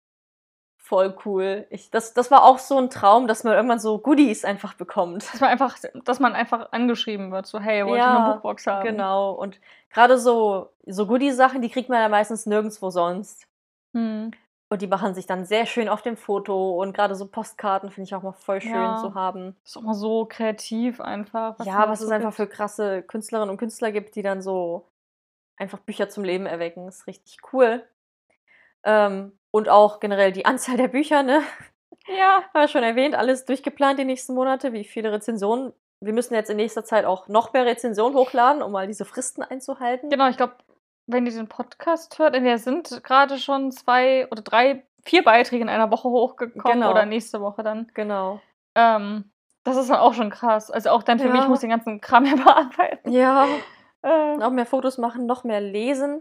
Voll cool. Ich das das war auch so ein Traum, dass man irgendwann so Goodies einfach bekommt. Dass man einfach dass man einfach angeschrieben wird, so: „Hey, wollt ihr Ja, eine Buchbox haben?“ genau. Und gerade so so Goodie-Sachen, die kriegt man ja meistens nirgendwo sonst. Mhm. Und die machen sich dann sehr schön auf dem Foto und gerade so Postkarten finde ich auch mal voll schön Ja. zu haben. Ist auch mal so kreativ einfach. Ja, da was es so einfach gibt. für krasse Künstlerinnen und Künstler gibt, die dann so einfach Bücher zum Leben erwecken, ist richtig cool. Ähm, und auch generell die Anzahl der Bücher, ne? Ja. Haben wir schon erwähnt, alles durchgeplant die nächsten Monate, wie viele Rezensionen. Wir müssen jetzt in nächster Zeit auch noch mehr Rezensionen hochladen, um mal diese Fristen einzuhalten. Genau, ich glaube, wenn ihr den Podcast hört, entweder sind gerade schon zwei oder drei, vier Beiträge in einer Woche hochgekommen Genau. oder nächste Woche dann. Genau. Ähm, das ist dann auch schon krass. Also auch dann für mich, Ja. ich muss den ganzen Kram ja bearbeiten. Ja, Äh, noch mehr Fotos machen, noch mehr lesen.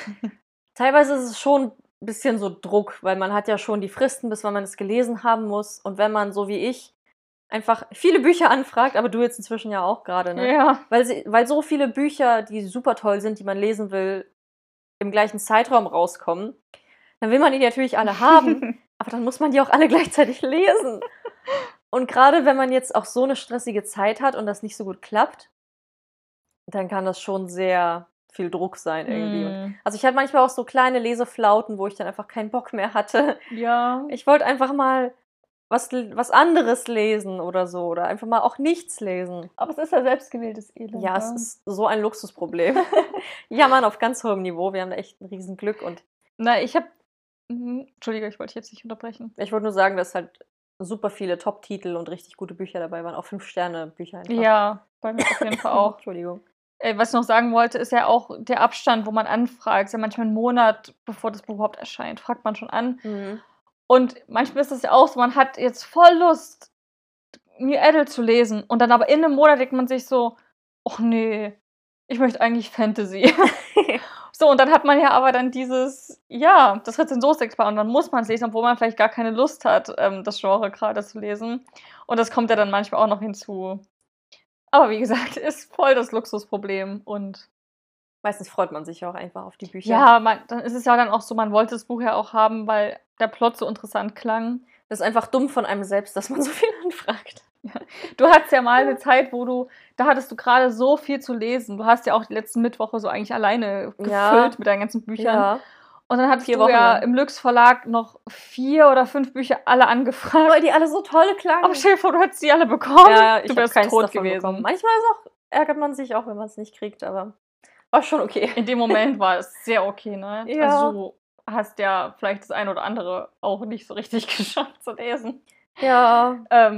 Teilweise ist es schon 'n bisschen so Druck, weil man hat ja schon die Fristen, bis wann man es gelesen haben muss. Und wenn man, so wie ich, einfach viele Bücher anfragt, aber du jetzt inzwischen ja auch gerade, ne? ja. Weil sie weil so viele Bücher, die super toll sind, die man lesen will, im gleichen Zeitraum rauskommen, dann will man die natürlich alle haben, aber dann muss man die auch alle gleichzeitig lesen. Und gerade wenn man jetzt auch so eine stressige Zeit hat und das nicht so gut klappt, dann kann das schon sehr viel Druck sein irgendwie. Und Mhm. also, ich hatte manchmal auch so kleine Leseflauten, wo ich dann einfach keinen Bock mehr hatte. Ja. Ich wollte einfach mal was l was anderes lesen oder so oder einfach mal auch nichts lesen. Aber es ist ja selbstgewähltes Elend. Ja, es ne? ist so ein Luxusproblem. Jammern auf ganz hohem Niveau. Wir haben da echt 'n Riesenglück und Na, ich habe mhm, Entschuldige, ich wollte dich jetzt nicht unterbrechen. ich wollte nur sagen, dass halt super viele Top-Titel und richtig gute Bücher dabei waren, auch Fünf-Sterne-Bücher einfach. Ja, bei mir auf jeden Fall auch. Entschuldigung. Äh, was ich noch sagen wollte, ist ja auch der Abstand, wo man anfragt. Ist ja manchmal 'n Monat, bevor das Buch überhaupt erscheint, fragt man schon an. Mhm. Und manchmal ist das ja auch so, man hat jetzt voll Lust, New Adult zu lesen und dann aber in 'nem Monat denkt man sich so: „Och ne, ich möchte eigentlich Fantasy.“ So, und dann hat man ja aber dann dieses ja, das Rezensionsexemplar und dann muss man's lesen, obwohl man vielleicht gar keine Lust hat, ähm, das Genre grade zu lesen. Und das kommt ja dann manchmal auch noch hinzu. Aber wie gesagt, ist voll das Luxusproblem und Meistens freut man sich ja auch einfach auf die Bücher. ja, man dann ist es ja dann auch so, man wollte das Buch ja auch haben, weil der Plot so interessant klang. Das ist einfach dumm von einem selbst, dass man so viel anfragt. Du hattest ja mal 'ne Zeit, wo du da hattest du grade so viel zu lesen. Du hast ja auch die letzten Mittwoche so eigentlich alleine gefüllt Ja. mit deinen ganzen Büchern. Ja. Und dann hattest Vier du Wochen ja lang. im Lüx Verlag noch vier oder fünf Bücher alle angefragt. Weil die alle so toll klangen. Aber stell dir vor, du hättest die alle bekommen. Ja, ich du habe wärst keins tot davon gewesen. bekommen. Manchmal ist auch ärgert man sich auch, wenn man's nicht kriegt, aber war schon okay. In dem Moment war es sehr okay, ne? Ja. Also, du hast ja vielleicht das eine oder andere auch nicht so richtig geschafft zu lesen. Ja. Ähm,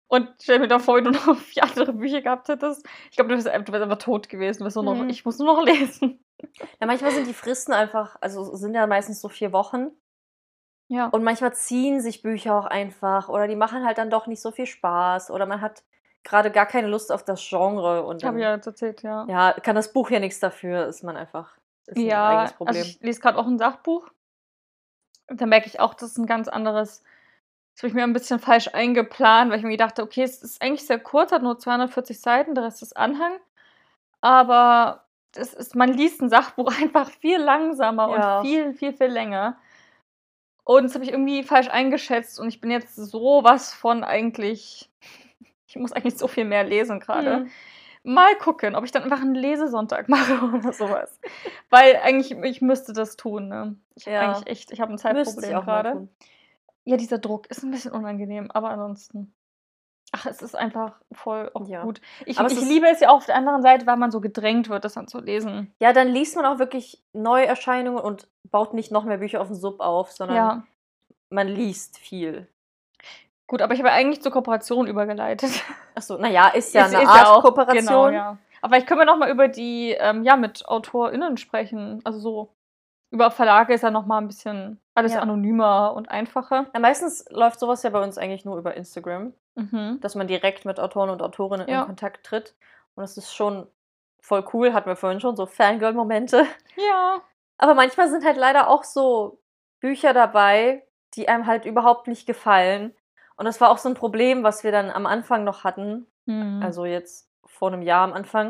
Und stell mir da vor, wie du noch vier andere Bücher gehabt hättest. Ich glaube, du wärst einfach, du wärst einfach tot gewesen. Du wärst nur noch, Mhm. ich muss nur noch lesen. Ja, manchmal sind die Fristen einfach, also sind ja meistens so vier Wochen. Ja. Und manchmal ziehen sich Bücher auch einfach oder die machen halt dann doch nicht so viel Spaß oder man hat gerade gar keine Lust auf das Genre und Habe dann ich ja jetzt erzählt, ja. ja, kann das Buch ja nichts dafür, ist man einfach ist 'n eigenes Ja, also Problem. ich lese gerade auch ein Sachbuch. Und da merke ich auch, das ist ein ganz anderes, das habe ich mir ein bisschen falsch eingeplant, weil ich mir dachte: „Okay, es ist eigentlich sehr kurz, hat nur zweihundertvierzig Seiten, der Rest ist Anhang.“ Aber das ist, man liest ein Sachbuch einfach viel langsamer und Ja. viel, viel, viel länger. Und das habe ich irgendwie falsch eingeschätzt und ich bin jetzt so was von eigentlich, ich muss eigentlich so viel mehr lesen gerade. Mhm. Mal gucken, ob ich dann einfach 'n Lesesonntag mache oder so was. Weil eigentlich, ich müsste das tun, ne? Ich habe Ja. eigentlich echt, ich habe 'n Müsste ich Zeitproblem auch mal grade. tun. Ja, dieser Druck ist 'n bisschen unangenehm, aber ansonsten, ach, es ist einfach voll auch Ja. gut. Ich Aber es ich ist liebe es ja auch auf der anderen Seite, weil man so gedrängt wird, das dann zu lesen. Ja, dann liest man auch wirklich Neuerscheinungen und baut nicht noch mehr Bücher auf'n Sub auf, sondern Ja. man liest viel. Gut, aber ich habe ja eigentlich zur Kooperation übergeleitet. Ach so, na ja, ist ja Ist 'ne ist Art ja auch, genau, Kooperation. ja. Aber vielleicht können wir noch mal über die, ähm, ja, mit AutorInnen sprechen. Also so über Verlage ist ja noch mal 'n bisschen alles Ja. anonymer und einfacher. Ja, meistens läuft so was ja bei uns eigentlich nur über Instagram, Mhm. dass man direkt mit Autoren und Autorinnen in Ja. Kontakt tritt. Und das ist schon voll cool, hatten wir vorhin schon, so Fangirl-Momente. Ja. Aber manchmal sind halt leider auch so Bücher dabei, die einem halt überhaupt nicht gefallen. Und das war auch so 'n Problem, was wir dann am Anfang noch hatten, Mhm. also jetzt vor 'nem Jahr am Anfang,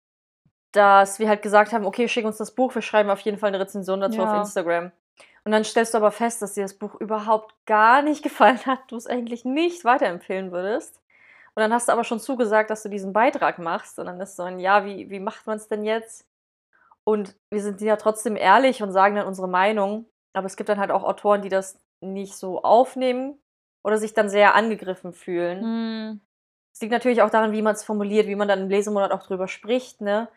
dass wir halt gesagt haben: „Okay, schick uns das Buch, wir schreiben auf jeden Fall 'ne Rezension dazu auf Ja. Instagram.“ Und dann stellst du aber fest, dass dir das Buch überhaupt gar nicht gefallen hat, du es eigentlich nicht weiterempfehlen würdest. Und dann hast du aber schon zugesagt, dass du diesen Beitrag machst und dann ist so ein: „Ja, wie wie macht man's denn jetzt?“ Und wir sind ja trotzdem ehrlich und sagen dann unsere Meinung, aber es gibt dann halt auch Autoren, die das nicht so aufnehmen oder sich dann sehr angegriffen fühlen. Mhm. Es liegt natürlich auch daran, wie man's formuliert, wie man dann im Lesemonat auch drüber spricht, ne?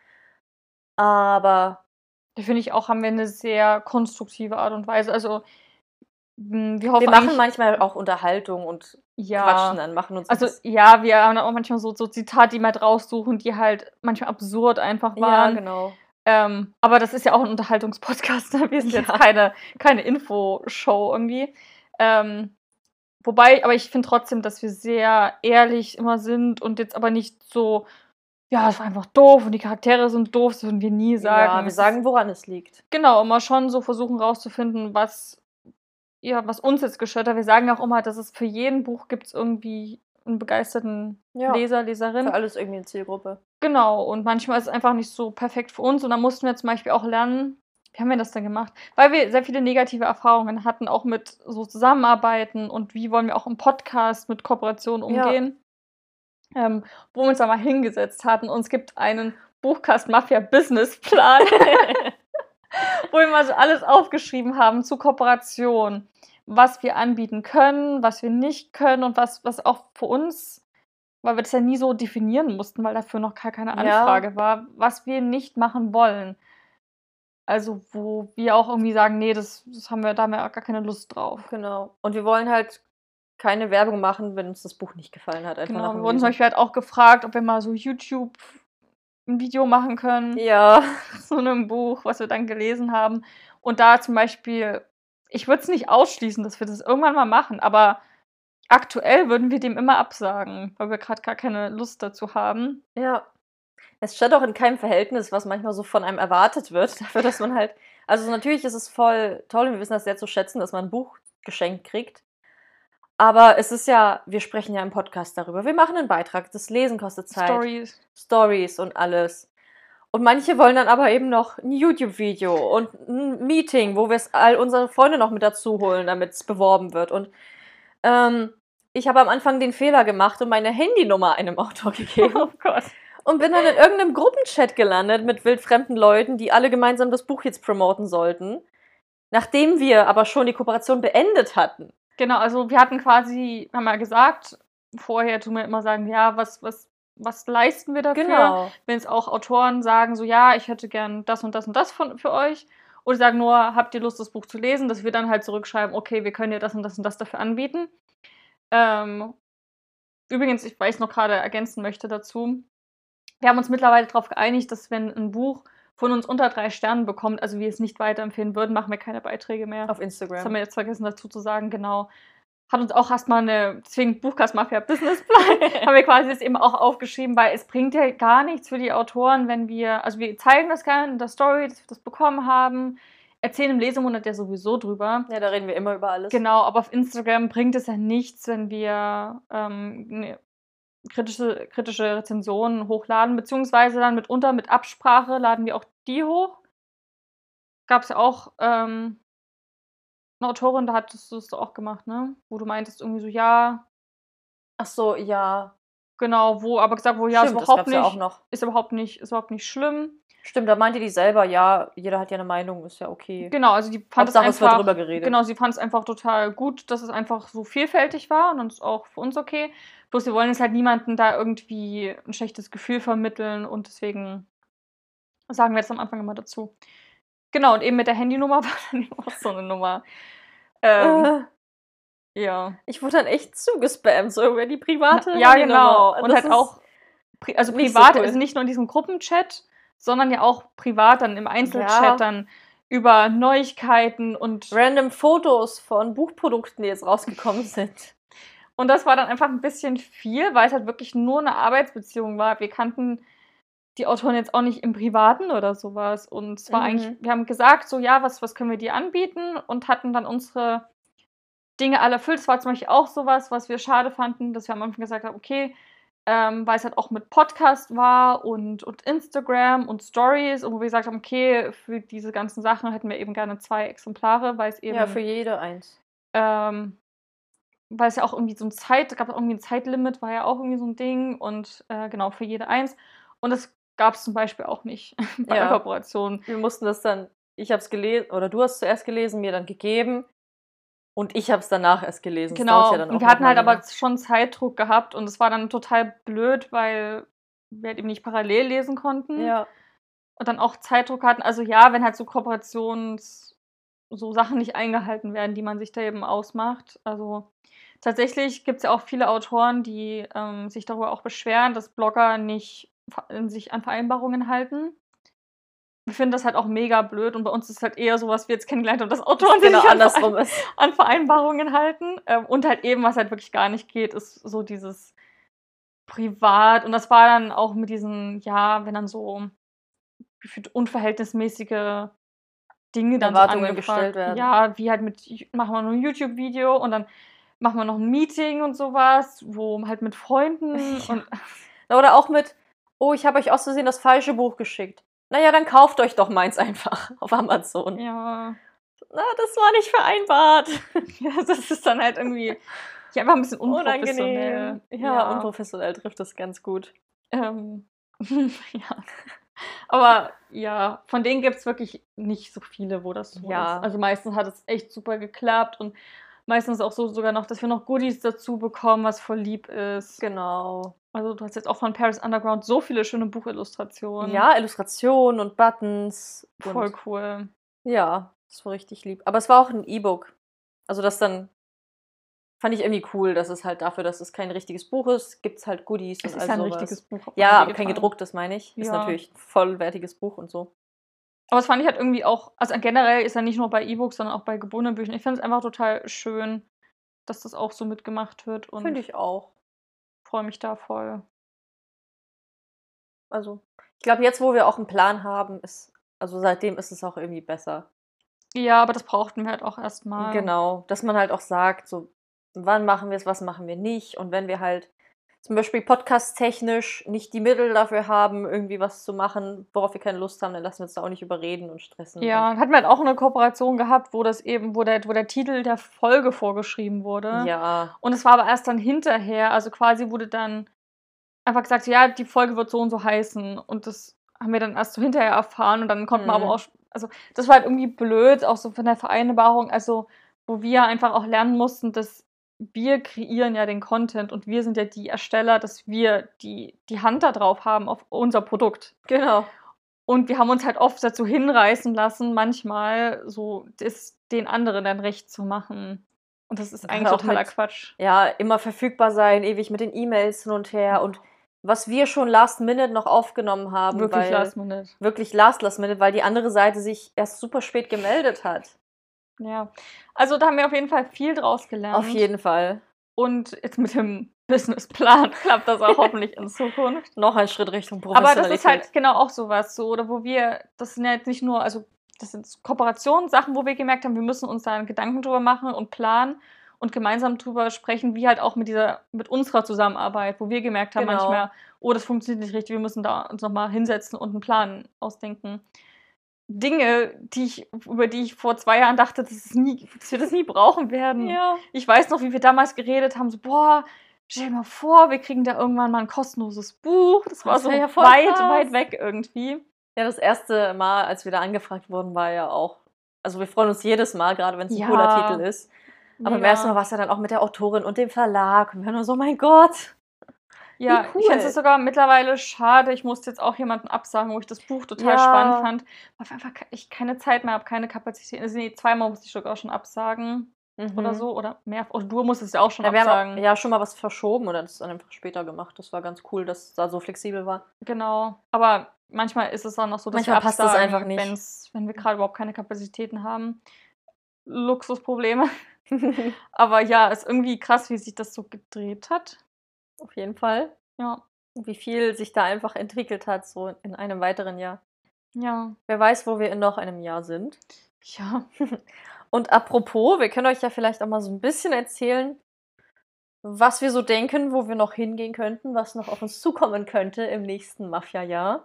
Aber Die finde ich auch, haben wir 'ne sehr konstruktive Art und Weise. Also, hm, wir hoffen wir machen eigentlich, manchmal auch Unterhaltung und quatschen ja, dann, machen uns 'n also, biss ja, wir haben dann auch manchmal so so Zitate, die wir halt raussuchen, die halt manchmal absurd einfach Ja, waren. genau. Ähm, aber das ist ja auch 'n Unterhaltungspodcast, ne? Wir sind jetzt Ja. keine keine Infoshow irgendwie. Ähm, wobei, aber ich finde trotzdem, dass wir sehr ehrlich immer sind und jetzt aber nicht so: „Ja, es war einfach doof und die Charaktere sind doof“, das würden wir nie Ja, sagen. wir Es ist, sagen, woran es liegt. genau, immer schon so versuchen rauszufinden, was, ja, was uns jetzt gestört hat. Wir sagen auch immer, dass es für jeden Buch gibt's irgendwie 'n begeisterten Ja, Leser, für Leserin. alles irgendwie 'ne Zielgruppe. Genau, und manchmal ist es einfach nicht so perfekt für uns und dann mussten wir zum Beispiel auch lernen, wie haben wir das denn gemacht? Weil wir sehr viele negative Erfahrungen hatten, auch mit so Zusammenarbeiten und wie wollen wir auch im Podcast mit Kooperationen Ja. umgehen, ähm, wo wir uns da mal hingesetzt hatten und es gibt einen Buchcast-Mafia-Businessplan, wo wir mal so alles aufgeschrieben haben zu Kooperation, was wir anbieten können, was wir nicht können und was was auch für uns, weil wir das ja nie so definieren mussten, weil dafür noch gar keine Ja. Anfrage war, was wir nicht machen wollen. Also, wo wir auch irgendwie sagen: „Ne, das das haben wir, da haben wir gar keine Lust drauf.“ Genau. Und wir wollen halt keine Werbung machen, wenn uns das Buch nicht gefallen hat, einfach nach Genau, wir dem wurden zum Lesen. Beispiel halt auch gefragt, ob wir mal so YouTube 'n Video machen können Ja. zu 'nem Buch, was wir dann gelesen haben. Und da zum Beispiel, ich würde es nicht ausschließen, dass wir das irgendwann mal machen, aber aktuell würden wir dem immer absagen, weil wir grad gar keine Lust dazu haben. Ja. Es stand auch in keinem Verhältnis, was manchmal so von einem erwartet wird, dafür, dass man halt also, natürlich ist es voll toll und wir wissen das sehr zu schätzen, dass man 'n Buch geschenkt kriegt. Aber es ist ja wir sprechen ja im Podcast darüber. Wir machen 'nen Beitrag, das Lesen kostet Zeit, Stories. Stories und alles. Und manche wollen dann aber eben noch 'n YouTube-Video und 'n Meeting, wo wir's all unsere Freunde noch mit dazu holen, damit's beworben wird. Und, ähm, ich habe am Anfang den Fehler gemacht und meine Handynummer einem Autor gegeben Oh Gott. und bin dann in irgend 'nem Gruppenchat gelandet mit wildfremden Leuten, die alle gemeinsam das Buch jetzt promoten sollten, nachdem wir aber schon die Kooperation beendet hatten. Genau, also, wir hatten quasi, haben wir gesagt, vorher tun wir immer sagen: „Ja, was was was leisten wir dafür?“ Genau. Wenn jetzt auch Autoren sagen so: „Ja, ich hätte gern das und das und das von für euch.“ Oder sagen nur: „Habt ihr Lust, das Buch zu lesen?“ Dass wir dann halt zurückschreiben: „Okay, wir können dir das und das und das dafür anbieten.“ Ähm übrigens, ich, weil ich es noch gerade ergänzen möchte dazu, wir haben uns mittlerweile darauf geeinigt, dass wenn ein Buch von uns unter drei Sternen bekommt, also wir es nicht weiterempfehlen würden, machen wir keine Beiträge mehr. Auf Das Instagram. haben wir jetzt vergessen dazu zu sagen, genau. Hat uns auch erstmal eine, deswegen Buchkast-Mafia Businessplan, haben wir quasi das eben auch aufgeschrieben, weil es bringt ja gar nichts für die Autoren, wenn wir, also wir zeigen das gerne in der Story, dass wir das bekommen haben, erzählen im Lesemonat ja sowieso drüber. Ja, da reden wir immer über alles. Genau, aber auf Instagram bringt es ja nichts, wenn wir ähm, ne, kritische, kritische Rezensionen hochladen, beziehungsweise dann mitunter mit Absprache laden wir auch die hoch. Gab es ja auch ähm, eine Autorin, da hattest du es auch gemacht, ne? Wo du meintest irgendwie so, ja, Ach so, ja. genau, wo aber gesagt, wo ja, ist Stimmt, das überhaupt gab's ja auch nicht, noch. ist überhaupt nicht, ist überhaupt nicht schlimm. Stimmt, da meinte die selber, ja, jeder hat ja eine Meinung, ist ja okay. Genau, also die fand es Hauptsache, es wird einfach, drüber geredet. genau, sie fand es einfach total gut, dass es einfach so vielfältig war und das ist auch für uns okay. Bloß wir wollen jetzt halt niemanden da irgendwie ein schlechtes Gefühl vermitteln und deswegen sagen wir jetzt am Anfang immer dazu. Genau, und eben mit der Handynummer war dann eben auch so eine Nummer. Ähm, Äh, ja. ich wurde dann echt zugespammt, so über die private Ja, Handynummer. genau. Und Das halt ist auch, pri- also nicht so privat, cool. also nicht nur in diesem Gruppenchat, sondern ja auch privat dann im Einzelchat Ja. dann über Neuigkeiten und random Fotos von Buchprodukten, die jetzt rausgekommen sind. Und das war dann einfach ein bisschen viel, weil es halt wirklich nur eine Arbeitsbeziehung war. Wir kannten die Autoren jetzt auch nicht im Privaten oder sowas. Und es war Mhm. eigentlich, wir haben gesagt, so ja, was, was können wir dir anbieten und hatten dann unsere Dinge alle erfüllt. Es war zum Beispiel auch sowas, was wir schade fanden, dass wir am Anfang gesagt haben, okay, ähm, weil es halt auch mit Podcast war und, und Instagram und Stories und wo wir gesagt haben, okay, für diese ganzen Sachen hätten wir eben gerne zwei Exemplare, weil es eben Ja, für jede eins. ähm, weil es ja auch irgendwie so ein Zeit, gab es irgendwie ein Zeitlimit, war ja auch irgendwie so ein Ding und äh, genau, für jede eins. Und das gab es zum Beispiel auch nicht bei der Ja. Kooperation. Wir mussten das dann, ich habe es gelesen, oder du hast zuerst gelesen, mir dann gegeben und ich habe es danach erst gelesen. Das Genau, dauert ja dann und auch wir hatten noch halt mal aber länger. schon Zeitdruck gehabt und es war dann total blöd, weil wir halt eben nicht parallel lesen konnten Ja. und dann auch Zeitdruck hatten. Also ja, wenn halt so Kooperations so Sachen nicht eingehalten werden, die man sich da eben ausmacht. Also tatsächlich gibt es ja auch viele Autoren, die ähm, sich darüber auch beschweren, dass Blogger nicht ver- sich an Vereinbarungen halten. Wir finden das halt auch mega blöd und bei uns ist halt eher so, was wir jetzt kennengelernt haben, dass Autoren Genau sich an, andersrum Verein ist. an Vereinbarungen halten. Ähm, und halt eben, was halt wirklich gar nicht geht, ist so dieses Privat. Und das war dann auch mit diesen, ja, wenn dann so gefühlt unverhältnismäßige Dinge dann so Erwartungen angefragt. gestellt werden. Ja, wie halt mit, Ju- machen wir noch ein YouTube-Video und dann machen wir noch ein Meeting und sowas, wo halt mit Freunden Ja. und Oder auch mit, oh, ich habe euch aus Versehen das falsche Buch geschickt. Naja, dann kauft euch doch meins einfach auf Amazon. ja, Na, das war nicht vereinbart. ja, das ist dann halt irgendwie ja, einfach ein bisschen Unangenehm. unprofessionell. Ja, unprofessionell trifft das ganz gut. Ähm, ja. Aber ja, von denen gibt es wirklich nicht so viele, wo das so Ja. ist. Also meistens hat es echt super geklappt und meistens auch so sogar noch, dass wir noch Goodies dazu bekommen, was voll lieb ist. Genau. Also du hast jetzt auch von Paris Underground so viele schöne Buchillustrationen. Ja, Illustrationen und Buttons. Voll Und cool. ja, das war richtig lieb. Aber es war auch ein E-Book. Also das dann fand ich irgendwie cool, dass es halt dafür, dass es kein richtiges Buch ist, gibt es halt Goodies Es und ist all ja ein sowas. richtiges Buch. auch Ja, ein aber kein digital. gedrucktes, meine ich. Ist Ja. natürlich ein vollwertiges Buch und so. Aber das fand ich halt irgendwie auch, also generell ist ja nicht nur bei E-Books, sondern auch bei gebundenen Büchern. Ich finde es einfach total schön, dass das auch so mitgemacht wird und Finde ich auch. freue mich da voll. Also, ich glaube, jetzt, wo wir auch einen Plan haben, ist, also seitdem ist es auch irgendwie besser. Ja, aber das brauchten wir halt auch erstmal. Genau, dass man halt auch sagt, so, wann machen wir es, was machen wir nicht. Und wenn wir halt zum Beispiel podcast-technisch nicht die Mittel dafür haben, irgendwie was zu machen, worauf wir keine Lust haben, dann lassen wir uns da auch nicht überreden und stressen. Ja, Und, hatten wir halt auch eine Kooperation gehabt, wo das eben, wo der, wo der Titel der Folge vorgeschrieben wurde. ja, Und es war aber erst dann hinterher, also quasi wurde dann einfach gesagt, ja, die Folge wird so und so heißen. Und das haben wir dann erst so hinterher erfahren und dann konnten wir Mhm. aber auch, also das war halt irgendwie blöd, auch so von der Vereinbarung, also wo wir einfach auch lernen mussten, dass wir kreieren ja den Content und wir sind ja die Ersteller, dass wir die, die Hand da drauf haben auf unser Produkt. genau. Und wir haben uns halt oft dazu hinreißen lassen, manchmal so das den anderen dann recht zu machen. Und das ist Gerade eigentlich auch totaler mit- Quatsch. Ja, immer verfügbar sein, ewig mit den E-Mails hin und her und was wir schon last minute noch aufgenommen haben, Wirklich weil last minute. wirklich last last minute, weil die andere Seite sich erst super spät gemeldet hat. Ja. Also da haben wir auf jeden Fall viel draus gelernt. Auf jeden Fall. Und jetzt mit dem Businessplan klappt das auch hoffentlich in Zukunft. Noch ein Schritt Richtung Aber Professionalität. das ist halt genau auch sowas, so, oder wo wir, das sind ja jetzt nicht nur, also das sind Kooperationssachen, wo wir gemerkt haben, wir müssen uns da Gedanken drüber machen und planen und gemeinsam drüber sprechen, wie halt auch mit dieser, mit unserer Zusammenarbeit, wo wir gemerkt haben Genau. manchmal, oh, das funktioniert nicht richtig, wir müssen da uns nochmal hinsetzen und einen Plan ausdenken. Dinge, die ich, über die ich vor zwei Jahren dachte, dass, es nie, dass wir das nie brauchen werden. Ja. Ich weiß noch, wie wir damals geredet haben, so, boah, stell dir mal vor, wir kriegen da irgendwann mal ein kostenloses Buch. Das war Das so wär ja voll weit, krass. weit weg irgendwie. Ja, das erste Mal, als wir da angefragt wurden, war ja auch, also wir freuen uns jedes Mal, gerade wenn es ein Ja. cooler Titel ist. Aber beim Mega. ersten Mal war es ja dann auch mit der Autorin und dem Verlag und wir nur so, mein Gott. Ja, Wie ich finde cool. es sogar mittlerweile schade. Ich musste jetzt auch jemanden absagen, wo ich das Buch total Ja. spannend fand. Weil ich einfach ke- ich keine Zeit mehr habe, keine Kapazität. Also nee, zweimal musste ich sogar schon absagen Mhm. oder so. Oder mehr. Oder du musstest ja auch schon Ja, wir absagen. haben auch, ja schon mal was verschoben oder das dann einfach später gemacht. Das war ganz cool, dass es da so flexibel war. Genau. Aber manchmal ist es auch noch so, dass Manchmal wir passt das absagen, einfach nicht. wenn's, wenn wir gerade überhaupt keine Kapazitäten haben. Luxusprobleme. Aber ja, ist irgendwie krass, wie sich das so gedreht hat. Auf jeden Fall. Ja. Und wie viel sich da einfach entwickelt hat, so in einem weiteren Jahr. Ja. Wer weiß, wo wir in noch einem Jahr sind. Ja. Und apropos, wir können euch ja vielleicht auch mal so ein bisschen erzählen, was wir so denken, wo wir noch hingehen könnten, was noch auf uns zukommen könnte im nächsten Mafia-Jahr.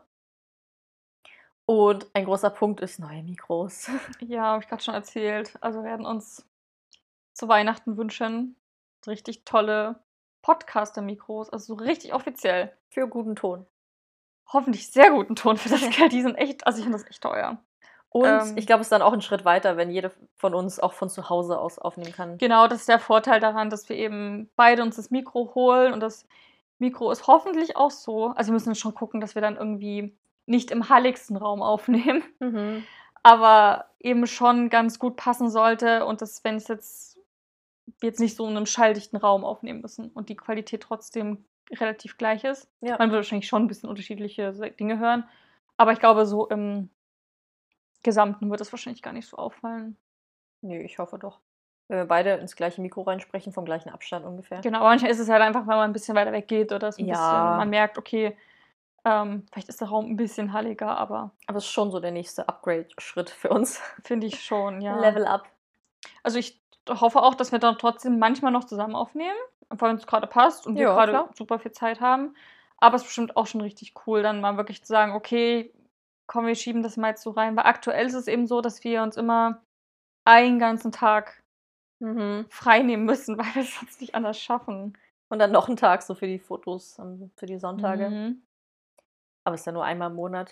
Und ein großer Punkt ist neue Mikros. Ja, habe ich gerade schon erzählt. Also wir werden uns zu Weihnachten wünschen so richtig tolle Podcaster-Mikros, also so richtig offiziell. Für guten Ton. Hoffentlich sehr guten Ton für das Geld. Die sind echt, also ich finde das echt teuer. Und Ähm. ich glaube, es ist dann auch ein Schritt weiter, wenn jede von uns auch von zu Hause aus aufnehmen kann. Genau, das ist der Vorteil daran, dass wir eben beide uns das Mikro holen und das Mikro ist hoffentlich auch so. Also wir müssen schon gucken, dass wir dann irgendwie nicht im halligsten Raum aufnehmen, Mhm. aber eben schon ganz gut passen sollte und dass, wenn es jetzt, wir jetzt nicht so in einem schalldichten Raum aufnehmen müssen und die Qualität trotzdem relativ gleich ist. Ja. Man wird wahrscheinlich schon ein bisschen unterschiedliche Dinge hören, aber ich glaube, so im Gesamten wird es wahrscheinlich gar nicht so auffallen. Nee, ich hoffe doch. Wenn wir beide ins gleiche Mikro reinsprechen, vom gleichen Abstand ungefähr. Genau, aber manchmal ist es halt einfach, wenn man ein bisschen weiter weg geht oder so ein Ja. bisschen, man merkt, okay, ähm, vielleicht ist der Raum ein bisschen halliger, aber Aber es ist schon so der nächste Upgrade-Schritt für uns. finde ich schon, ja. Level up. Also ich hoffe auch, dass wir dann trotzdem manchmal noch zusammen aufnehmen, einfach wenn es gerade passt und wir Ja, gerade klar. super viel Zeit haben. Aber es ist bestimmt auch schon richtig cool, dann mal wirklich zu sagen, okay, komm, wir schieben das mal jetzt so rein. Weil aktuell ist es eben so, dass wir uns immer einen ganzen Tag Mhm. frei nehmen müssen, weil wir es sonst nicht anders schaffen. Und dann noch einen Tag so für die Fotos, ähm, für die Sonntage. Mhm. Aber es ist ja nur einmal im Monat.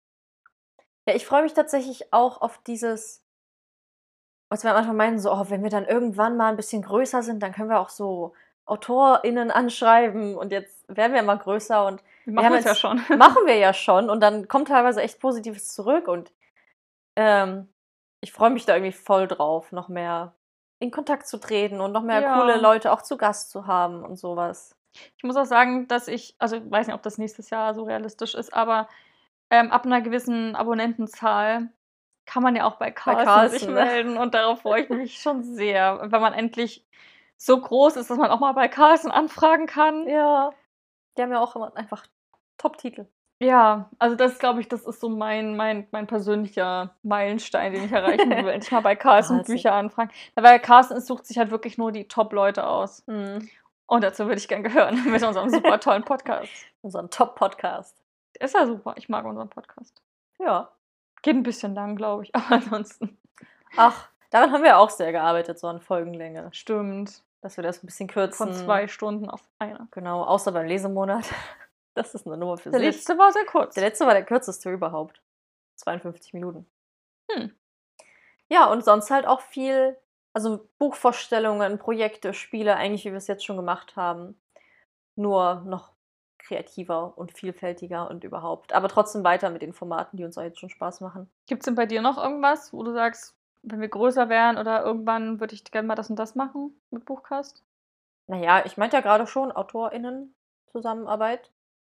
Ja, ich freue mich tatsächlich auch auf dieses, was wir am Anfang meinten, so, oh, wenn wir dann irgendwann mal ein bisschen größer sind, dann können wir auch so AutorInnen anschreiben und jetzt werden wir immer größer und Wir Wir machen haben es ja jetzt- schon. machen wir ja schon und dann kommt teilweise echt Positives zurück und ähm, ich freue mich da irgendwie voll drauf, noch mehr in Kontakt zu treten und noch mehr Ja. coole Leute auch zu Gast zu haben und sowas. Ich muss auch sagen, dass ich, also ich weiß nicht, ob das nächstes Jahr so realistisch ist, aber ähm, ab einer gewissen Abonnentenzahl kann man ja auch bei Carlsen, Carlsen, sich ne? melden und darauf freue ich mich schon sehr, wenn man endlich so groß ist, dass man auch mal bei Carlsen anfragen kann. Ja, die haben ja auch immer einfach Top-Titel. Ja, also das glaube ich, das ist so mein, mein, mein persönlicher Meilenstein, den ich erreichen will. Endlich mal bei Carlsen Carlsen. Bücher anfragen. Weil Carlsen sucht sich halt wirklich nur die Top-Leute aus. Mhm. Und dazu würde ich gern gehören mit unserem super tollen Podcast. Unseren Top-Podcast. Ist ja super. Ich mag unseren Podcast. Ja. Geht ein bisschen lang, glaube ich, aber ansonsten Ach, daran haben wir auch sehr gearbeitet, so an Folgenlänge. stimmt. Dass wir das ein bisschen kürzen. Von zwei Stunden auf eine. Genau, außer beim Lesemonat. Das ist eine Nummer für Der sich. letzte war sehr kurz. Der letzte war der kürzeste überhaupt. zweiundfünfzig Minuten. Hm. Ja, und sonst halt auch viel, also Buchvorstellungen, Projekte, Spiele, eigentlich wie wir es jetzt schon gemacht haben. Nur noch kreativer und vielfältiger und überhaupt. Aber trotzdem weiter mit den Formaten, die uns auch jetzt schon Spaß machen. Gibt es denn bei dir noch irgendwas, wo du sagst, wenn wir größer wären oder irgendwann würde ich gerne mal das und das machen mit Buchcast. Naja, ich meinte ja gerade schon AutorInnen-Zusammenarbeit.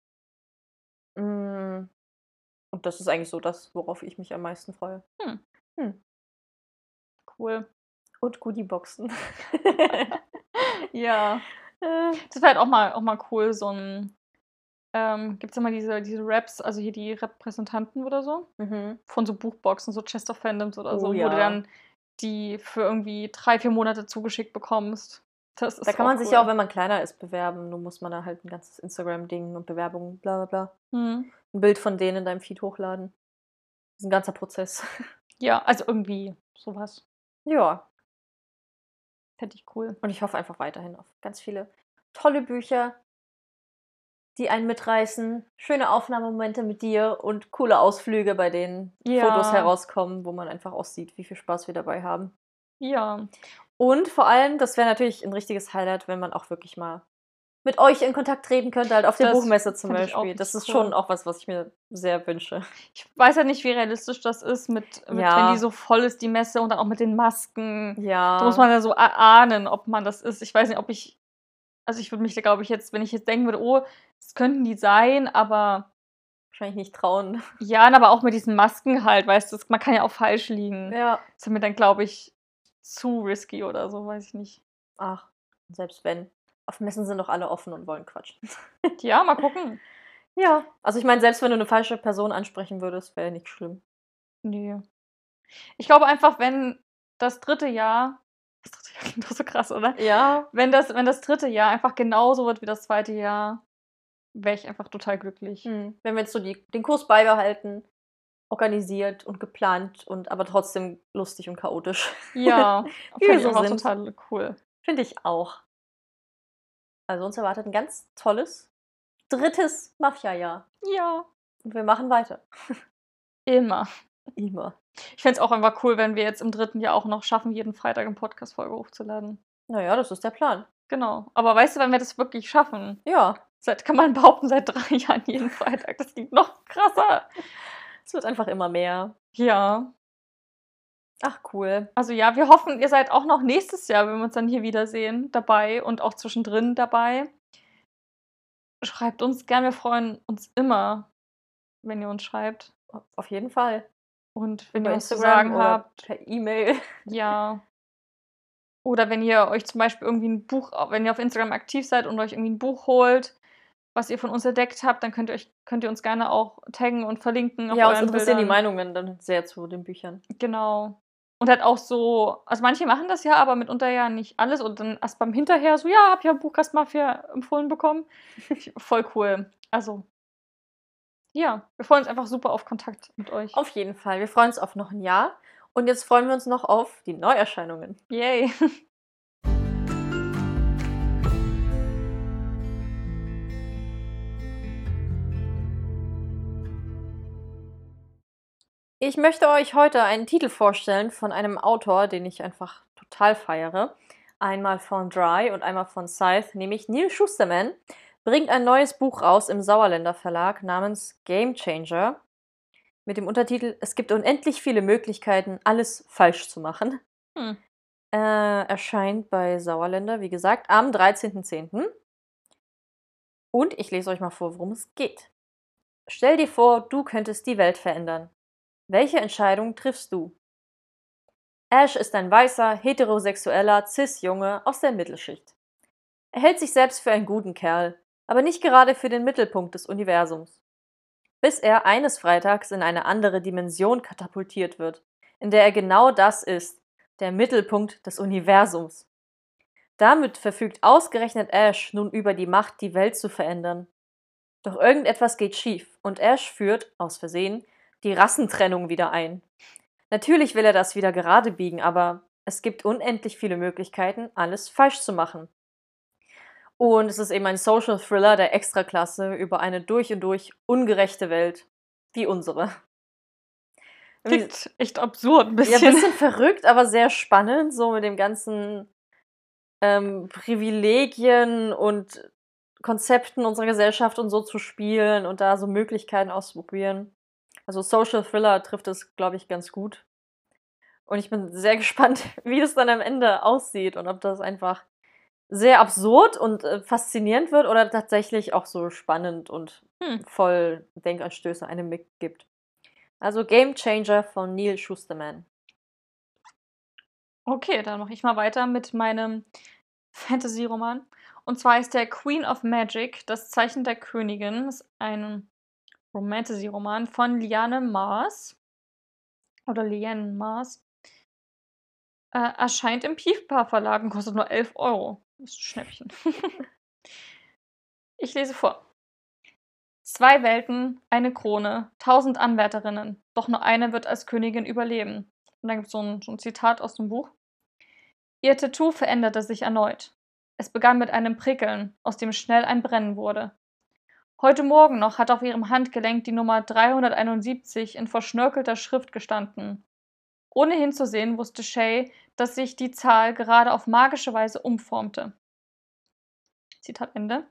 Hm, und das ist eigentlich so das, worauf ich mich am meisten freue. Hm. Hm. Cool. Und Goodieboxen. Ja. Äh, Das wäre halt auch mal auch mal cool, so 'n ähm, gibt's immer diese diese Raps, also hier die Repräsentanten oder so mhm. von so Buchboxen, so Chest of Fandoms oder so, Oh wo du ja. dann die für irgendwie drei vier Monate zugeschickt bekommst. Das ist Da kann auch man sich cool. ja auch, wenn man kleiner ist, bewerben. Nur muss man da halt ein ganzes Instagram-Ding und Bewerbungen, bla bla bla. Mhm. 'N Bild von denen in deinem Feed hochladen. Das ist 'n ganzer Prozess. Ja, also irgendwie so was. Ja, Fände ich cool. und ich hoffe einfach weiterhin auf ganz viele tolle Bücher, die einen mitreißen, schöne Aufnahmemomente mit dir und coole Ausflüge, bei denen Fotos Ja, herauskommen, wo man einfach auch sieht, wie viel Spaß wir dabei haben. ja. Und vor allem, das wäre natürlich 'n richtiges Highlight, wenn man auch wirklich mal mit euch in Kontakt treten könnte, halt auf der Das Buchmesse zum fände ich auch Beispiel. Das richtig ist schon cool. auch was, was ich mir sehr wünsche. Ich weiß ja nicht, wie realistisch das ist mit mit wenn die Ja, so voll ist, die Messe und dann auch mit den Masken. Da muss ja, man ja so a ahnen, ob man das ist. Ich weiß nicht, ob ich also, ich würde mich da, glaube ich, jetzt wenn ich jetzt denken würde: „Oh, das könnten die sein“, aber wahrscheinlich nicht trauen. ja, aber auch mit diesen Masken halt, weißt du, das man kann ja auch falsch liegen. Ja. Ist mir dann, glaube ich, zu risky oder so, weiß ich nicht. Ach, selbst wenn. Auf Messen sind doch alle offen und wollen quatschen. Ja, mal gucken. Ja, also ich meine, selbst wenn du 'ne falsche Person ansprechen würdest, wäre ja nicht schlimm. Ne. Ich glaube einfach, wenn das dritte Jahr das dritte Jahr klingt doch so krass, oder? Ja, Wenn das wenn das dritte Jahr einfach genauso wird wie das zweite Jahr, wäre ich einfach total glücklich. mhm. Wenn wir jetzt so die den Kurs beibehalten, organisiert und geplant und aber trotzdem lustig und chaotisch. Ja, Wie fände wir ich so auch sind. total cool. Finde ich auch. Also uns erwartet 'n ganz tolles drittes Mafia-Jahr Ja, und wir machen weiter. immer. Immer. Ich fände es auch einfach cool, wenn wir jetzt im dritten Jahr auch noch schaffen, jeden Freitag 'ne Podcast-Folge hochzuladen. Na ja, das ist der Plan. Genau. Aber weißt du, wenn wir das wirklich schaffen? Ja, Seit kann man behaupten, seit drei Jahren jeden Freitag. Das klingt noch krasser. es wird einfach immer mehr. Ja. Ach cool. Also ja, wir hoffen, ihr seid auch noch nächstes Jahr, wenn wir uns dann hier wiedersehen, dabei und auch zwischendrin dabei. Schreibt uns gern, wir freuen uns immer, wenn ihr uns schreibt. A auf jeden Fall. Und wenn ihr Über uns zu Instagram sagen oder habt, per E-Mail. ja. Oder wenn ihr euch zum Beispiel irgendwie 'n Buch wenn ihr auf Instagram aktiv seid und euch irgendwie 'n Buch holt, was ihr von uns entdeckt habt, dann könnt ihr euch könnt ihr uns gerne auch taggen und verlinken auf Ja, uns euren interessieren die Bildern. Meinungen dann sehr zu den Büchern. Genau. Und halt auch so also manche machen das ja, aber mitunter ja nicht alles und dann erst beim Hinterher so: „Ja, habe ja Buchcast Mafia empfohlen bekommen.“ Ich voll cool. Also, ja, wir freuen uns einfach super auf Kontakt mit euch. Auf jeden Fall. Wir freuen uns auf noch 'n Jahr und jetzt freuen wir uns noch auf die Neuerscheinungen. Yay. Ich möchte euch heute einen Titel vorstellen von einem Autor, den ich einfach total feiere. Einmal von Dry und einmal von Scythe, nämlich Neal Shusterman bringt ein neues Buch raus im Sauerländer Verlag namens Game Changer mit dem Untertitel „Es gibt unendlich viele Möglichkeiten, alles falsch zu machen“. Hm. Äh, erscheint bei Sauerländer, wie gesagt, am dreizehnten zehnten Und ich lese euch mal vor, worum es geht. Stell dir vor, du könntest die Welt verändern. Welche Entscheidung triffst du? Ash ist ein weißer, heterosexueller Cis-Junge aus der Mittelschicht. Er hält sich selbst für einen guten Kerl, aber nicht gerade für den Mittelpunkt des Universums. Bis er eines Freitags in eine andere Dimension katapultiert wird, in der er genau das ist, der Mittelpunkt des Universums. Damit verfügt ausgerechnet Ash nun über die Macht, die Welt zu verändern. Doch irgendetwas geht schief und Ash führt, aus Versehen, die Rassentrennung wieder ein. Natürlich will er das wieder gerade biegen, aber es gibt unendlich viele Möglichkeiten, alles falsch zu machen. Und es ist eben ein Social Thriller der Extraklasse über eine durch und durch ungerechte Welt, wie unsere. Wie, Klingt echt absurd 'n ja, ein bisschen. bisschen verrückt, aber sehr spannend, so mit dem ganzen ähm, Privilegien und Konzepten unserer Gesellschaft und so zu spielen und da so Möglichkeiten auszuprobieren. Also Social Thriller trifft es, glaube ich, ganz gut. Und ich bin sehr gespannt, wie das dann am Ende aussieht und ob das einfach sehr absurd und äh, faszinierend wird oder tatsächlich auch so spannend und Hm. voll Denkanstöße einem mitgibt. Also Game Changer von Neil Shusterman. Okay, dann mache ich mal weiter mit meinem Fantasy-Roman. Und zwar ist der Queen of Magic, das Zeichen der Königin. Das ist ein Romantasy-Roman von Liane Mars. Oder Liane Mars. Äh, erscheint im Piefpa Verlag und kostet nur elf Euro. Das ist ein Schnäppchen. Ich lese vor. Zwei Welten, eine Krone, tausend Anwärterinnen, doch nur eine wird als Königin überleben. Und dann gibt es so ein, so ein Zitat aus dem Buch. Ihr Tattoo veränderte sich erneut. Es begann mit einem Prickeln, aus dem schnell ein Brennen wurde. Heute Morgen noch hat auf ihrem Handgelenk die Nummer dreihunderteinundsiebzig in verschnörkelter Schrift gestanden. Ohne hinzusehen, wusste Shay, dass sich die Zahl gerade auf magische Weise umformte. Zitat Ende.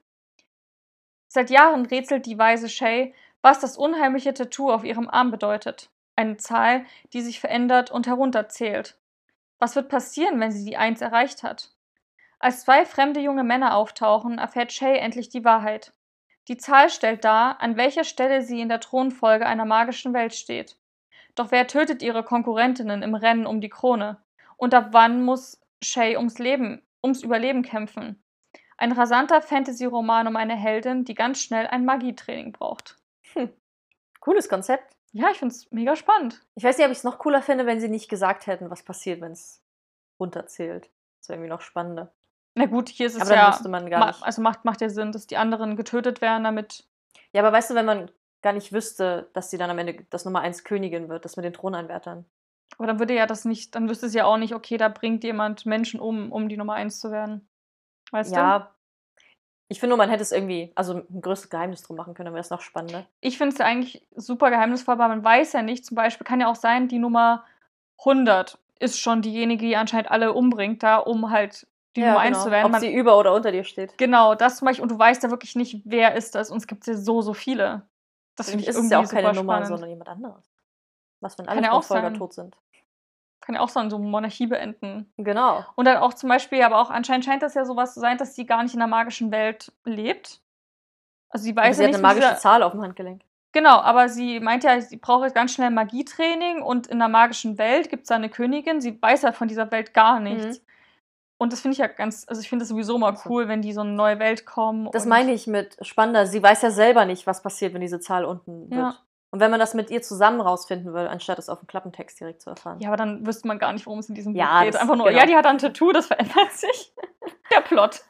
Seit Jahren rätselt die weise Shay, was das unheimliche Tattoo auf ihrem Arm bedeutet. Eine Zahl, die sich verändert und herunterzählt. Was wird passieren, wenn sie die Eins erreicht hat? Als zwei fremde junge Männer auftauchen, erfährt Shay endlich die Wahrheit. Die Zahl stellt dar, an welcher Stelle sie in der Thronfolge einer magischen Welt steht. Doch wer tötet ihre Konkurrentinnen im Rennen um die Krone? Und ab wann muss Shay ums Leben, ums Überleben kämpfen? Ein rasanter Fantasy-Roman um eine Heldin, die ganz schnell ein Magietraining braucht. Hm. Cooles Konzept. Ja, ich finde es mega spannend. Ich weiß nicht, ob ich es noch cooler finde, wenn sie nicht gesagt hätten, was passiert, wenn es runterzählt. Das wäre irgendwie noch spannender. Na gut, hier ist es Aber dann ja, wüsste man gar ma- nicht. also macht, macht ja Sinn, dass die anderen getötet werden, damit. Ja, aber weißt du, wenn man gar nicht wüsste, dass sie dann am Ende das Nummer eins Königin wird, das mit den Thronanwärtern. Aber dann würde ja das nicht, dann wüsste es ja auch nicht, okay, da bringt jemand Menschen um, um die Nummer eins zu werden. Weißt du? Ja, ich finde nur, man hätte es irgendwie, also ein größeres Geheimnis drum machen können, dann wäre es noch spannender. Ich finde es ja eigentlich super geheimnisvoll, aber man weiß ja nicht, zum Beispiel kann ja auch sein, die Nummer hundert ist schon diejenige, die anscheinend alle umbringt, da um halt die Nummer eins zu werden. Ob Man, sie über oder unter dir steht. genau, das zum Beispiel, und du weißt ja wirklich nicht, wer ist das, und es gibt ja so, so viele. Das finde ich Vielleicht ist irgendwie es ja auch super keine Nummer, spannend. sondern jemand anderes. Was, wenn Kann alle ja auch Thronfolger sein. tot sind? Kann ja auch so an so Monarchie beenden. Genau. Und dann auch zum Beispiel, aber auch anscheinend scheint das ja sowas zu sein, dass sie gar nicht in der magischen Welt lebt. Also sie Aber weiß sie ja hat nicht, eine wie magische dieser, Zahl auf dem Handgelenk. genau, aber sie meint ja, sie braucht jetzt ganz schnell Magietraining und in der magischen Welt gibt es da eine Königin. Sie weiß ja von dieser Welt gar nichts. Mhm. Und das finde ich ja ganz, also ich finde das sowieso mal Also. cool, wenn die so eine neue Welt kommen. Das und meine ich mit spannender. Sie weiß ja selber nicht, was passiert, wenn diese Zahl unten Ja. wird. Und wenn man das mit ihr zusammen rausfinden will, anstatt es auf dem Klappentext direkt zu erfahren. Ja, aber dann wüsste man gar nicht, worum es in diesem Ja, Buch geht. das- Einfach nur, genau. ja, die hat ein Tattoo, das verändert sich. Der Plot.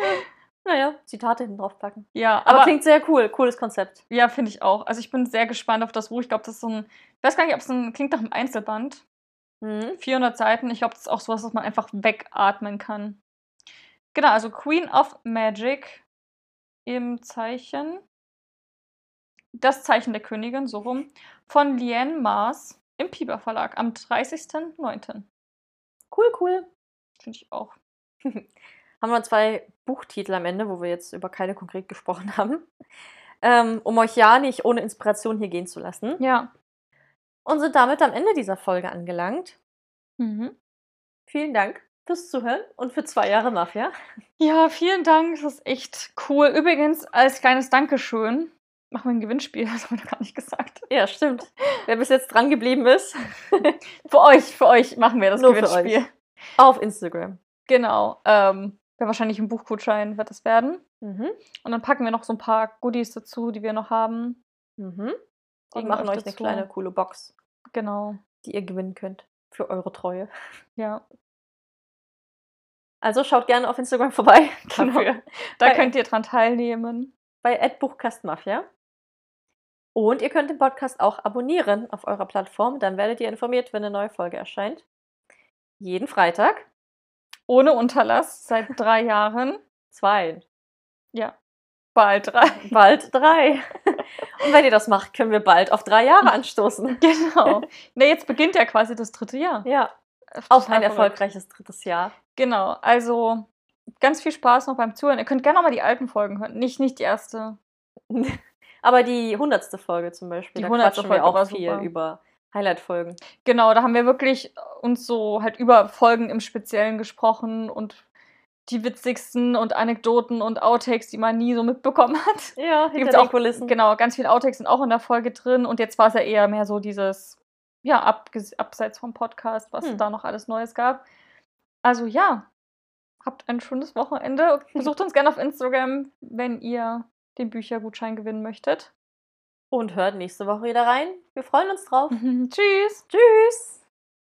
Naja, Zitate hinten draufpacken. Ja, Aber, aber, klingt sehr cool. Cooles Konzept. ja, finde ich auch. Also ich bin sehr gespannt auf das Buch. Ich glaube, das ist so ein, ich weiß gar nicht, ob es ein, klingt nach einem Einzelband. Mhm. vierhundert Seiten. Ich glaube, das ist auch sowas, was man einfach wegatmen kann. Genau, also Queen of Magic im Zeichen, das Zeichen der Königin, so rum, von Liane Mars im Piper Verlag am dreißigsten neunten Cool, cool. Finde ich auch. Haben wir zwei Buchtitel am Ende, wo wir jetzt über keine konkret gesprochen haben. Ähm, um euch ja nicht ohne Inspiration hier gehen zu lassen. Ja. Und sind damit am Ende dieser Folge angelangt. Mhm. Vielen Dank fürs Zuhören und für zwei Jahre Mafia. Ja, vielen Dank. Das ist echt cool. Übrigens, als kleines Dankeschön machen wir ein Gewinnspiel. Das haben wir noch gar nicht gesagt. Ja, stimmt. Wer bis jetzt dran geblieben ist, Für euch, für euch machen wir das Nur für Gewinnspiel. euch. auf Instagram. Genau. Ähm, ja, wahrscheinlich ein Buchgutschein wird das werden. Mhm. Und dann packen wir noch so ein paar Goodies dazu, die wir noch haben. Mhm. Die Und machen euch eine dazu. kleine, coole Box, Genau. die ihr gewinnen könnt für eure Treue. Ja, Also schaut gerne auf Instagram vorbei. genau. Dafür. Da Bei- könnt ihr dran teilnehmen. Bei @buchkastmafia. Und ihr könnt den Podcast auch abonnieren auf eurer Plattform. Dann werdet ihr informiert, wenn eine neue Folge erscheint. Jeden Freitag. Ohne Unterlass seit drei Jahren. Zwei. Ja, bald drei. Bald drei. Und wenn ihr das macht, können wir bald auf drei Jahre anstoßen. Genau. Ne, jetzt beginnt ja quasi das dritte Jahr. Ja, Äh, auf total ein verrückt. erfolgreiches drittes Jahr. Genau, also ganz viel Spaß noch beim Zuhören. Ihr könnt gerne noch mal die alten Folgen hören. Nicht, nicht die erste. Aber die hundertste Folge zum Beispiel, Die da hundertste quatschen wir Folge war auch viel super. über Highlight-Folgen. Genau, da haben wir wirklich uns so halt über Folgen im Speziellen gesprochen und die witzigsten und Anekdoten und Outtakes, die man nie so mitbekommen hat. Ja, Gibt's hinter den auch, Kulissen. genau, ganz viele Outtakes sind auch in der Folge drin und jetzt war es ja eher mehr so dieses, ja, abges abseits vom Podcast, was Hm. da noch alles Neues gab. Also ja, habt ein schönes Wochenende. Besucht uns gerne auf Instagram, wenn ihr den Büchergutschein gewinnen möchtet. Und hört nächste Woche wieder rein. Wir freuen uns drauf. Tschüss. Tschüss.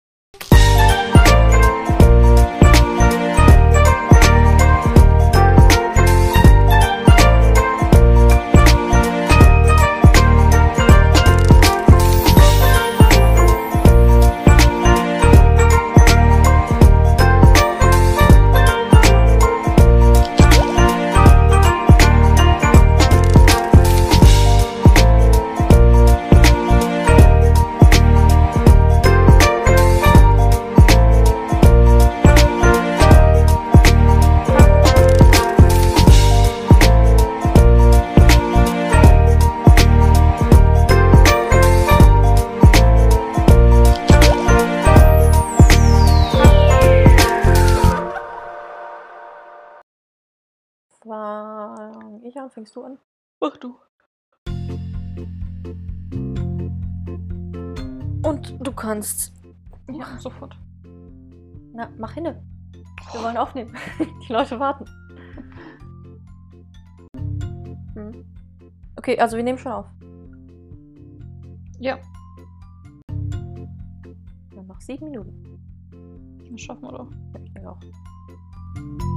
Fang ich an? Fängst du an? Mach du. Und du kannst. Ja, sofort. Na, mach hinne. Wir wollen aufnehmen. Die Leute warten. Hm. Okay, also wir nehmen schon auf. Ja, Dann noch sieben Minuten. das schaffen wir doch. Ja, ich denke auch.